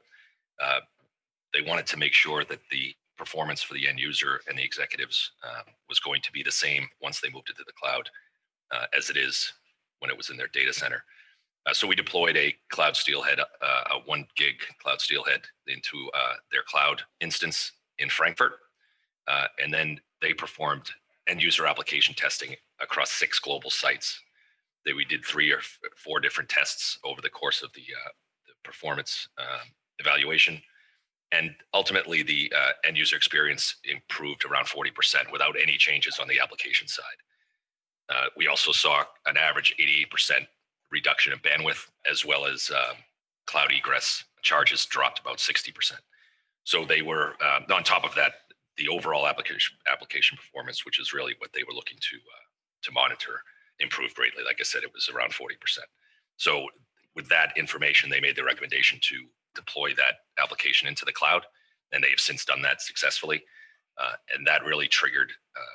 They wanted to make sure that the performance for the end user and the executives was going to be the same once they moved it to the cloud as it is when it was in their data center. So we deployed a Cloud Steelhead, a 1 gig Cloud Steelhead into their cloud instance in Frankfurt. And then they performed end user application testing across 6 global sites. We did 3 or 4 different tests over the course of the performance evaluation. And ultimately, the end user experience improved around 40% without any changes on the application side. We also saw an average 88% reduction in bandwidth, as well as cloud egress charges dropped about 60%. So they were, on top of that, the overall application performance, which is really what they were looking to monitor, improved greatly. Like I said, it was around 40%. So with that information, they made the recommendation to deploy that application into the cloud, and they have since done that successfully. And that really triggered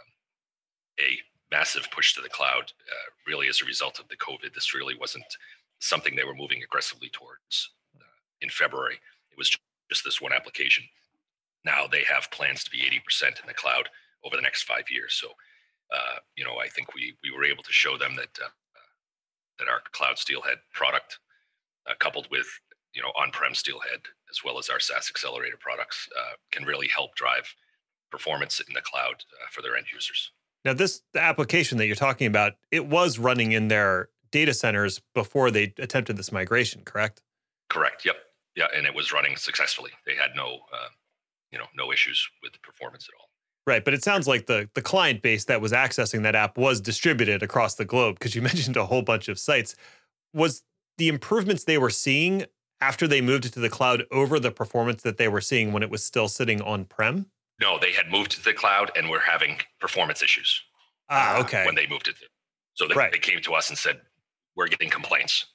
a massive push to the cloud, really as a result of the COVID. This really wasn't something they were moving aggressively towards in February. It was just this one application. Now they have plans to be 80% in the cloud over the next 5 years. So, I think we were able to show them that our Cloud Steelhead product, coupled with on-prem Steelhead, as well as our SaaS Accelerator products, can really help drive performance in the cloud for their end users. Now, the application that you're talking about, it was running in their data centers before they attempted this migration, correct? Correct. Yep. Yeah, and it was running successfully. They had no issues with the performance at all. Right, but it sounds like the client base that was accessing that app was distributed across the globe, because you mentioned a whole bunch of sites. Was the improvements they were seeing after they moved it to the cloud over the performance that they were seeing when it was still sitting on-prem? No, they had moved to the cloud and were having performance issues. Okay. When they moved it. So they came to us and said, we're getting complaints.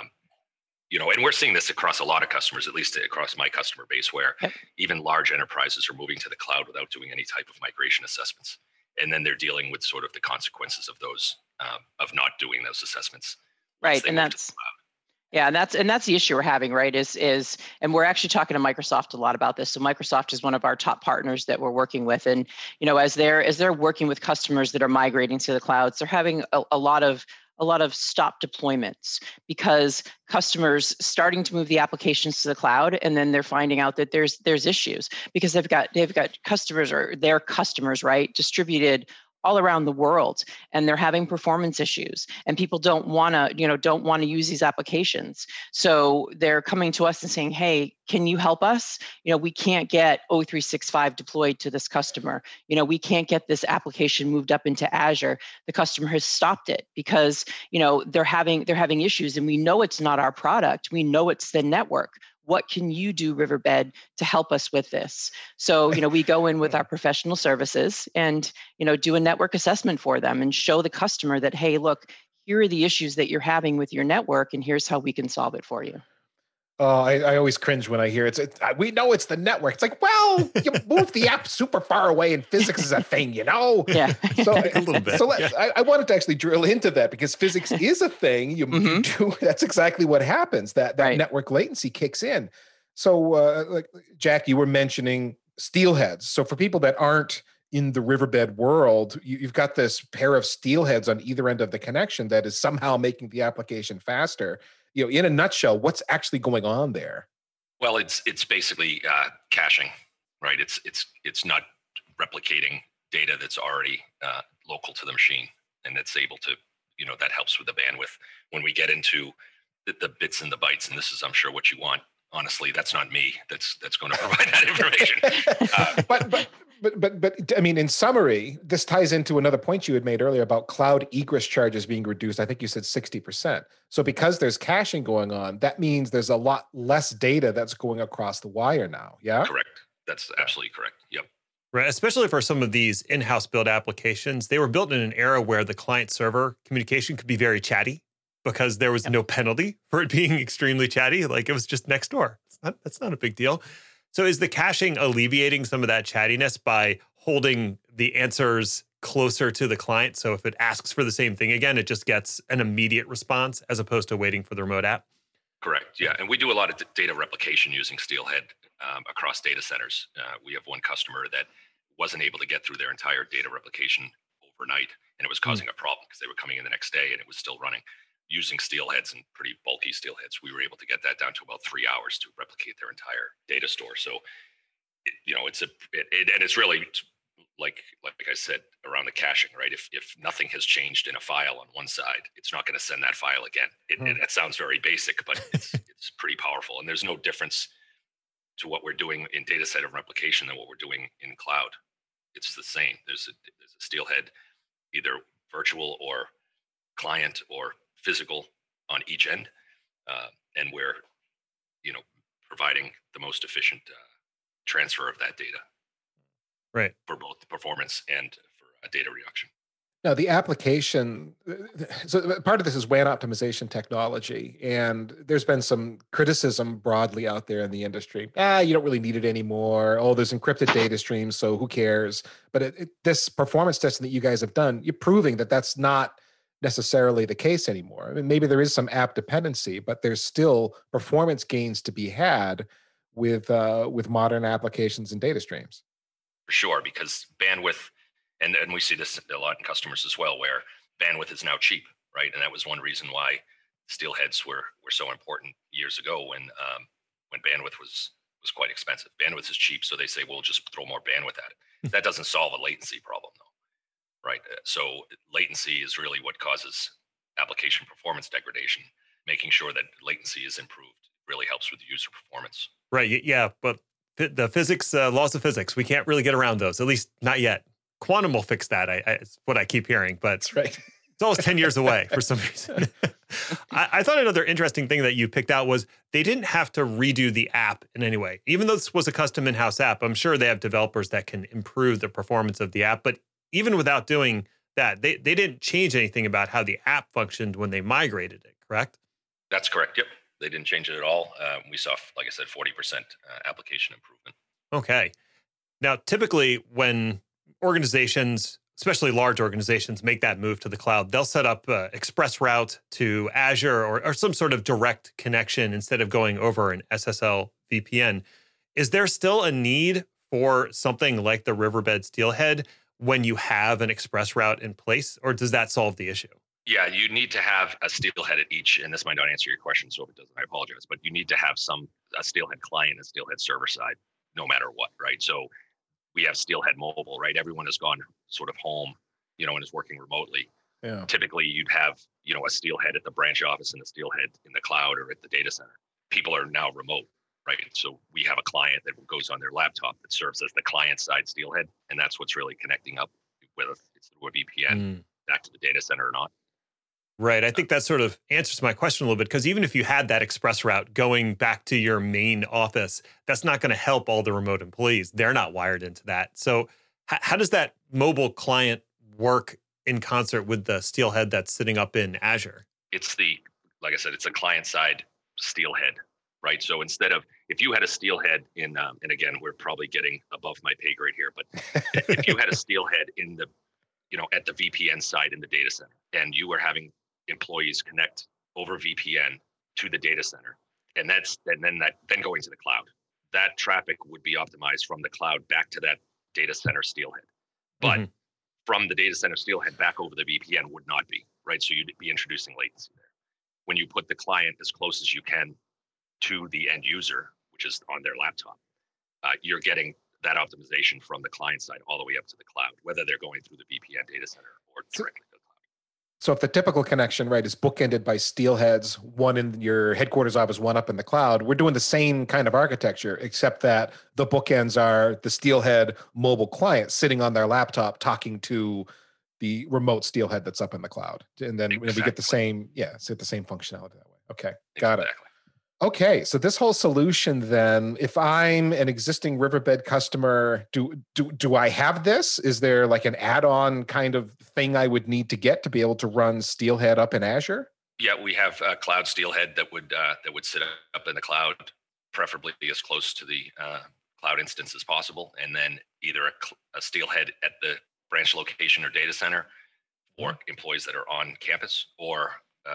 And we're seeing this across a lot of customers, at least across my customer base, where even large enterprises are moving to the cloud without doing any type of migration assessments. And then they're dealing with sort of the consequences of those, of not doing those assessments. Right. And that's the issue we're having, right? And we're actually talking to Microsoft a lot about this. So Microsoft is one of our top partners that we're working with. And, as they're working with customers that are migrating to the clouds, they're having a lot of stop deployments because customers starting to move the applications to the cloud, and then they're finding out that there's issues because they've got customers, or their customers, right, distributed all around the world, and they're having performance issues, and people don't want to use these applications. So they're coming to us and saying, "Hey, can you help us? We can't get O365 deployed to this customer. We can't get this application moved up into Azure. The customer has stopped it because, they're having issues, and we know it's not our product. We know it's the network. What can you do, Riverbed, to help us with this?" So, we go in with our professional services and, do a network assessment for them and show the customer that, hey, look, here are the issues that you're having with your network, and here's how we can solve it for you. Oh, I always cringe when I hear we know it's the network. It's like, well, you moved the app super far away and physics is a thing, Yeah. So a little bit. So I wanted to actually drill into that because physics is a thing. You do, that's exactly what happens. That Right. network latency kicks in. So like Jack, you were mentioning steelheads. So for people that aren't in the Riverbed world, you've got this pair of steelheads on either end of the connection that is somehow making the application faster. In a nutshell, what's actually going on there? Well, it's basically caching, right? It's not replicating data that's already local to the machine, and it's able to, that helps with the bandwidth. When we get into the bits and the bytes, and this is, I'm sure, what you want. Honestly, that's not me. That's going to provide that information. But I mean, in summary, this ties into another point you had made earlier about cloud egress charges being reduced. I think you said 60%. So because there's caching going on, that means there's a lot less data that's going across the wire now. Yeah? Correct. That's absolutely correct. Yep. Right, especially for some of these in-house built applications, they were built in an era where the client-server communication could be very chatty because there was no penalty for it being extremely chatty. Like it was just next door. That's not a big deal. So is the caching alleviating some of that chattiness by holding the answers closer to the client? So if it asks for the same thing again, it just gets an immediate response as opposed to waiting for the remote app? Correct. Yeah. And we do a lot of data replication using Steelhead across data centers. We have one customer that wasn't able to get through their entire data replication overnight, and it was causing a problem because they were coming in the next day and it was still running. Using steelheads and pretty bulky steelheads, we were able to get that down to about 3 hours to replicate their entire data store. So, it's really like I said around the caching, right? If nothing has changed in a file on one side, it's not going to send that file again. That sounds very basic, but it's pretty powerful. And there's no difference to what we're doing in data center replication than what we're doing in cloud. It's the same. There's a steelhead, either virtual or client or physical on each end, and we're providing the most efficient transfer of that data, right, for both the performance and for data reduction. Now the application, so part of this is WAN optimization technology, and there's been some criticism broadly out there in the industry. You don't really need it anymore. Oh, there's encrypted data streams, so who cares? But this performance testing that you guys have done, you're proving that that's not necessarily the case anymore. I mean, maybe there is some app dependency, but there's still performance gains to be had with modern applications and data streams. For sure, because bandwidth, and we see this a lot in customers as well, where bandwidth is now cheap, right? And that was one reason why steelheads were so important years ago when bandwidth was quite expensive. Bandwidth is cheap, so they say, well, just throw more bandwidth at it. That doesn't solve a latency problem, though. Right. So latency is really what causes application performance degradation. Making sure that latency is improved really helps with user performance. Right. Yeah. But the physics, laws of physics, we can't really get around those, at least not yet. Quantum will fix that. It's what I keep hearing, but that's right. It's almost 10 years away for some reason. I thought another interesting thing that you picked out was they didn't have to redo the app in any way. Even though this was a custom in-house app, I'm sure they have developers that can improve the performance of the app. But even without doing that, they didn't change anything about how the app functioned when they migrated it, correct? That's correct. Yep. They didn't change it at all. We saw, like I said, 40% application improvement. Okay. Now, typically when organizations, especially large organizations, make that move to the cloud, they'll set up express route to Azure or some sort of direct connection instead of going over an SSL VPN. Is there still a need for something like the Riverbed Steelhead when you have an express route in place, or does that solve the issue? Yeah, you need to have a Steelhead at each, and this might not answer your question, so if it doesn't, I apologize, but you need to have a Steelhead client and Steelhead server side, no matter what, right? So we have Steelhead Mobile, right? Everyone has gone sort of home, and is working remotely. Yeah. Typically, you'd have, a Steelhead at the branch office and a Steelhead in the cloud or at the data center. People are now remote, right? So we have a client that goes on their laptop that serves as the client-side Steelhead, and that's what's really connecting up, whether it's through a VPN back to the data center or not. Right. I think that sort of answers my question a little bit, because even if you had that express route going back to your main office, that's not going to help all the remote employees. They're not wired into that. So how does that mobile client work in concert with the Steelhead that's sitting up in Azure? It's like I said, it's a client side Steelhead, right? So instead of, if you had a Steelhead in, and again, we're probably getting above my pay grade here, but if you had a Steelhead in the, at the VPN side in the data center, and you were having employees connect over VPN to the data center, and then going to the cloud, that traffic would be optimized from the cloud back to that data center Steelhead. But from the data center Steelhead back over the VPN would not be, right? So you'd be introducing latency there. When you put the client as close as you can to the end user, which is on their laptop, you're getting that optimization from the client side all the way up to the cloud, whether they're going through the VPN data center or directly to the cloud. So if the typical connection, right, is bookended by Steelheads, one in your headquarters office, one up in the cloud, we're doing the same kind of architecture, except that the bookends are the Steelhead mobile client sitting on their laptop talking to the remote Steelhead that's up in the cloud. And then we get the same, so the same functionality that way. Okay, got it. Okay, so this whole solution then, if I'm an existing Riverbed customer, do I have this? Is there like an add-on kind of thing I would need to get to be able to run Steelhead up in Azure? Yeah, we have a cloud Steelhead that would sit up in the cloud, preferably as close to the cloud instance as possible, and then either a Steelhead at the branch location or data center, or employees that are on campus, or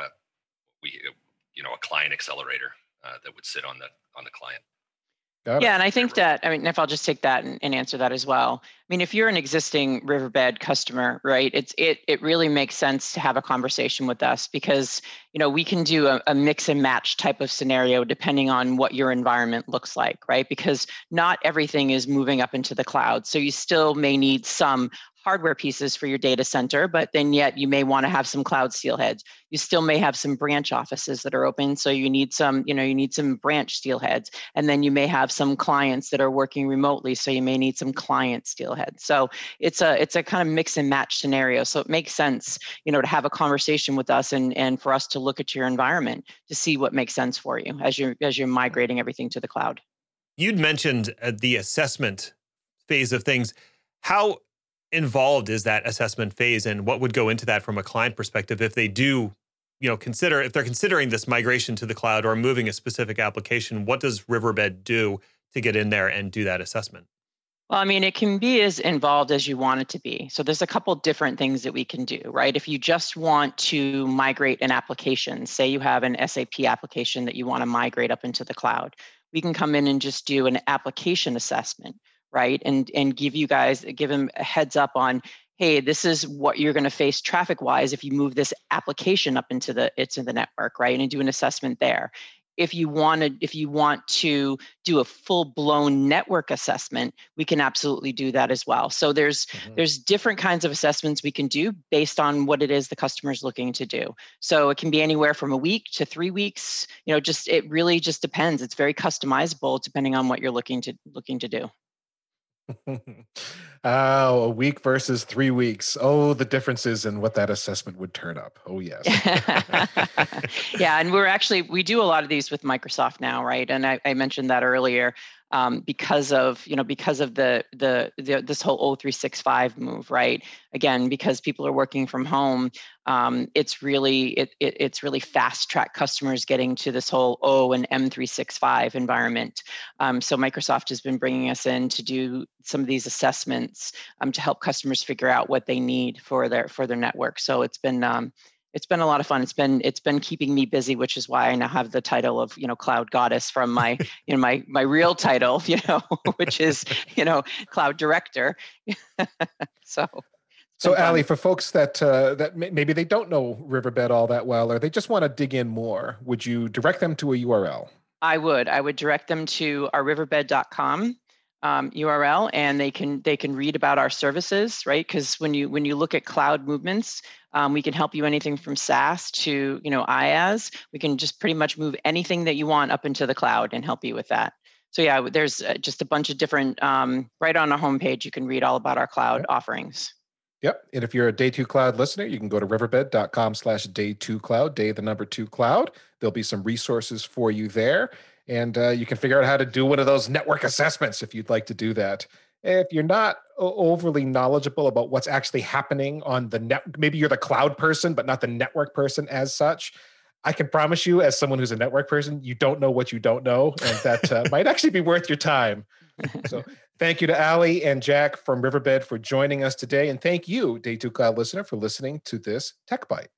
a client accelerator that would sit on the client. Yeah, and I think that, if I'll just take that and answer that as well. If you're an existing Riverbed customer, right, it really makes sense to have a conversation with us because, we can do a mix and match type of scenario depending on what your environment looks like, right? Because not everything is moving up into the cloud. So you still may need some hardware pieces for your data center, but then yet you may want to have some cloud Steelheads. You still may have some branch offices that are open. So you need some branch Steelheads. And then you may have some clients that are working remotely. So you may need some client Steelheads. So it's a kind of mix and match scenario. So it makes sense, to have a conversation with us and for us to look at your environment to see what makes sense for you as you're migrating everything to the cloud. You'd mentioned the assessment phase of things. How involved is that assessment phase, and what would go into that from a client perspective if they do, if they're considering this migration to the cloud or moving a specific application? What does Riverbed do to get in there and do that assessment? Well, it can be as involved as you want it to be. So there's a couple different things that we can do, right? If you just want to migrate an application, say you have an SAP application that you want to migrate up into the cloud, we can come in and just do an application assessment, right? And give them a heads up on, hey, this is what you're going to face traffic-wise if you move this application up into the network, right? And do an assessment there. If you want to do a full-blown network assessment, we can absolutely do that as well. So there's different kinds of assessments we can do based on what it is the customer's looking to do. So it can be anywhere from a week to 3 weeks. It really just depends. It's very customizable depending on what you're looking to do. A week versus 3 weeks. Oh, the differences in what that assessment would turn up. Oh, yes. Yeah, and we do a lot of these with Microsoft now, right? And I mentioned that earlier. Because of this whole O365 move, right? Again, because people are working from home, it's really fast track customers getting to this whole O and M365 environment. So Microsoft has been bringing us in to do some of these assessments to help customers figure out what they need for their network. So it's been a lot of fun. It's been keeping me busy, which is why I now have the title of Cloud Goddess from my my real title, which is Cloud Director. So Ali, for folks that maybe they don't know Riverbed all that well, or they just want to dig in more, would you direct them to a URL? I would direct them to our riverbed.com URL, and they can read about our services, right? Because when you look at cloud movements, we can help you anything from SaaS to IaaS. We can just pretty much move anything that you want up into the cloud and help you with that. So yeah, there's just a bunch of different right on our homepage. You can read all about our cloud offerings. Yep. And if you're a Day 2 Cloud listener, you can go to riverbed.com/day2cloud, day the number 2 cloud. There'll be some resources for you there. And you can figure out how to do one of those network assessments if you'd like to do that. if you're not overly knowledgeable about what's actually happening on the net, maybe you're the cloud person, but not the network person as such. I can promise you, as someone who's a network person, you don't know what you don't know, and that might actually be worth your time. So thank you to Ali and Jack from Riverbed for joining us today. And thank you, Day 2 Cloud listener, for listening to this Tech Bite.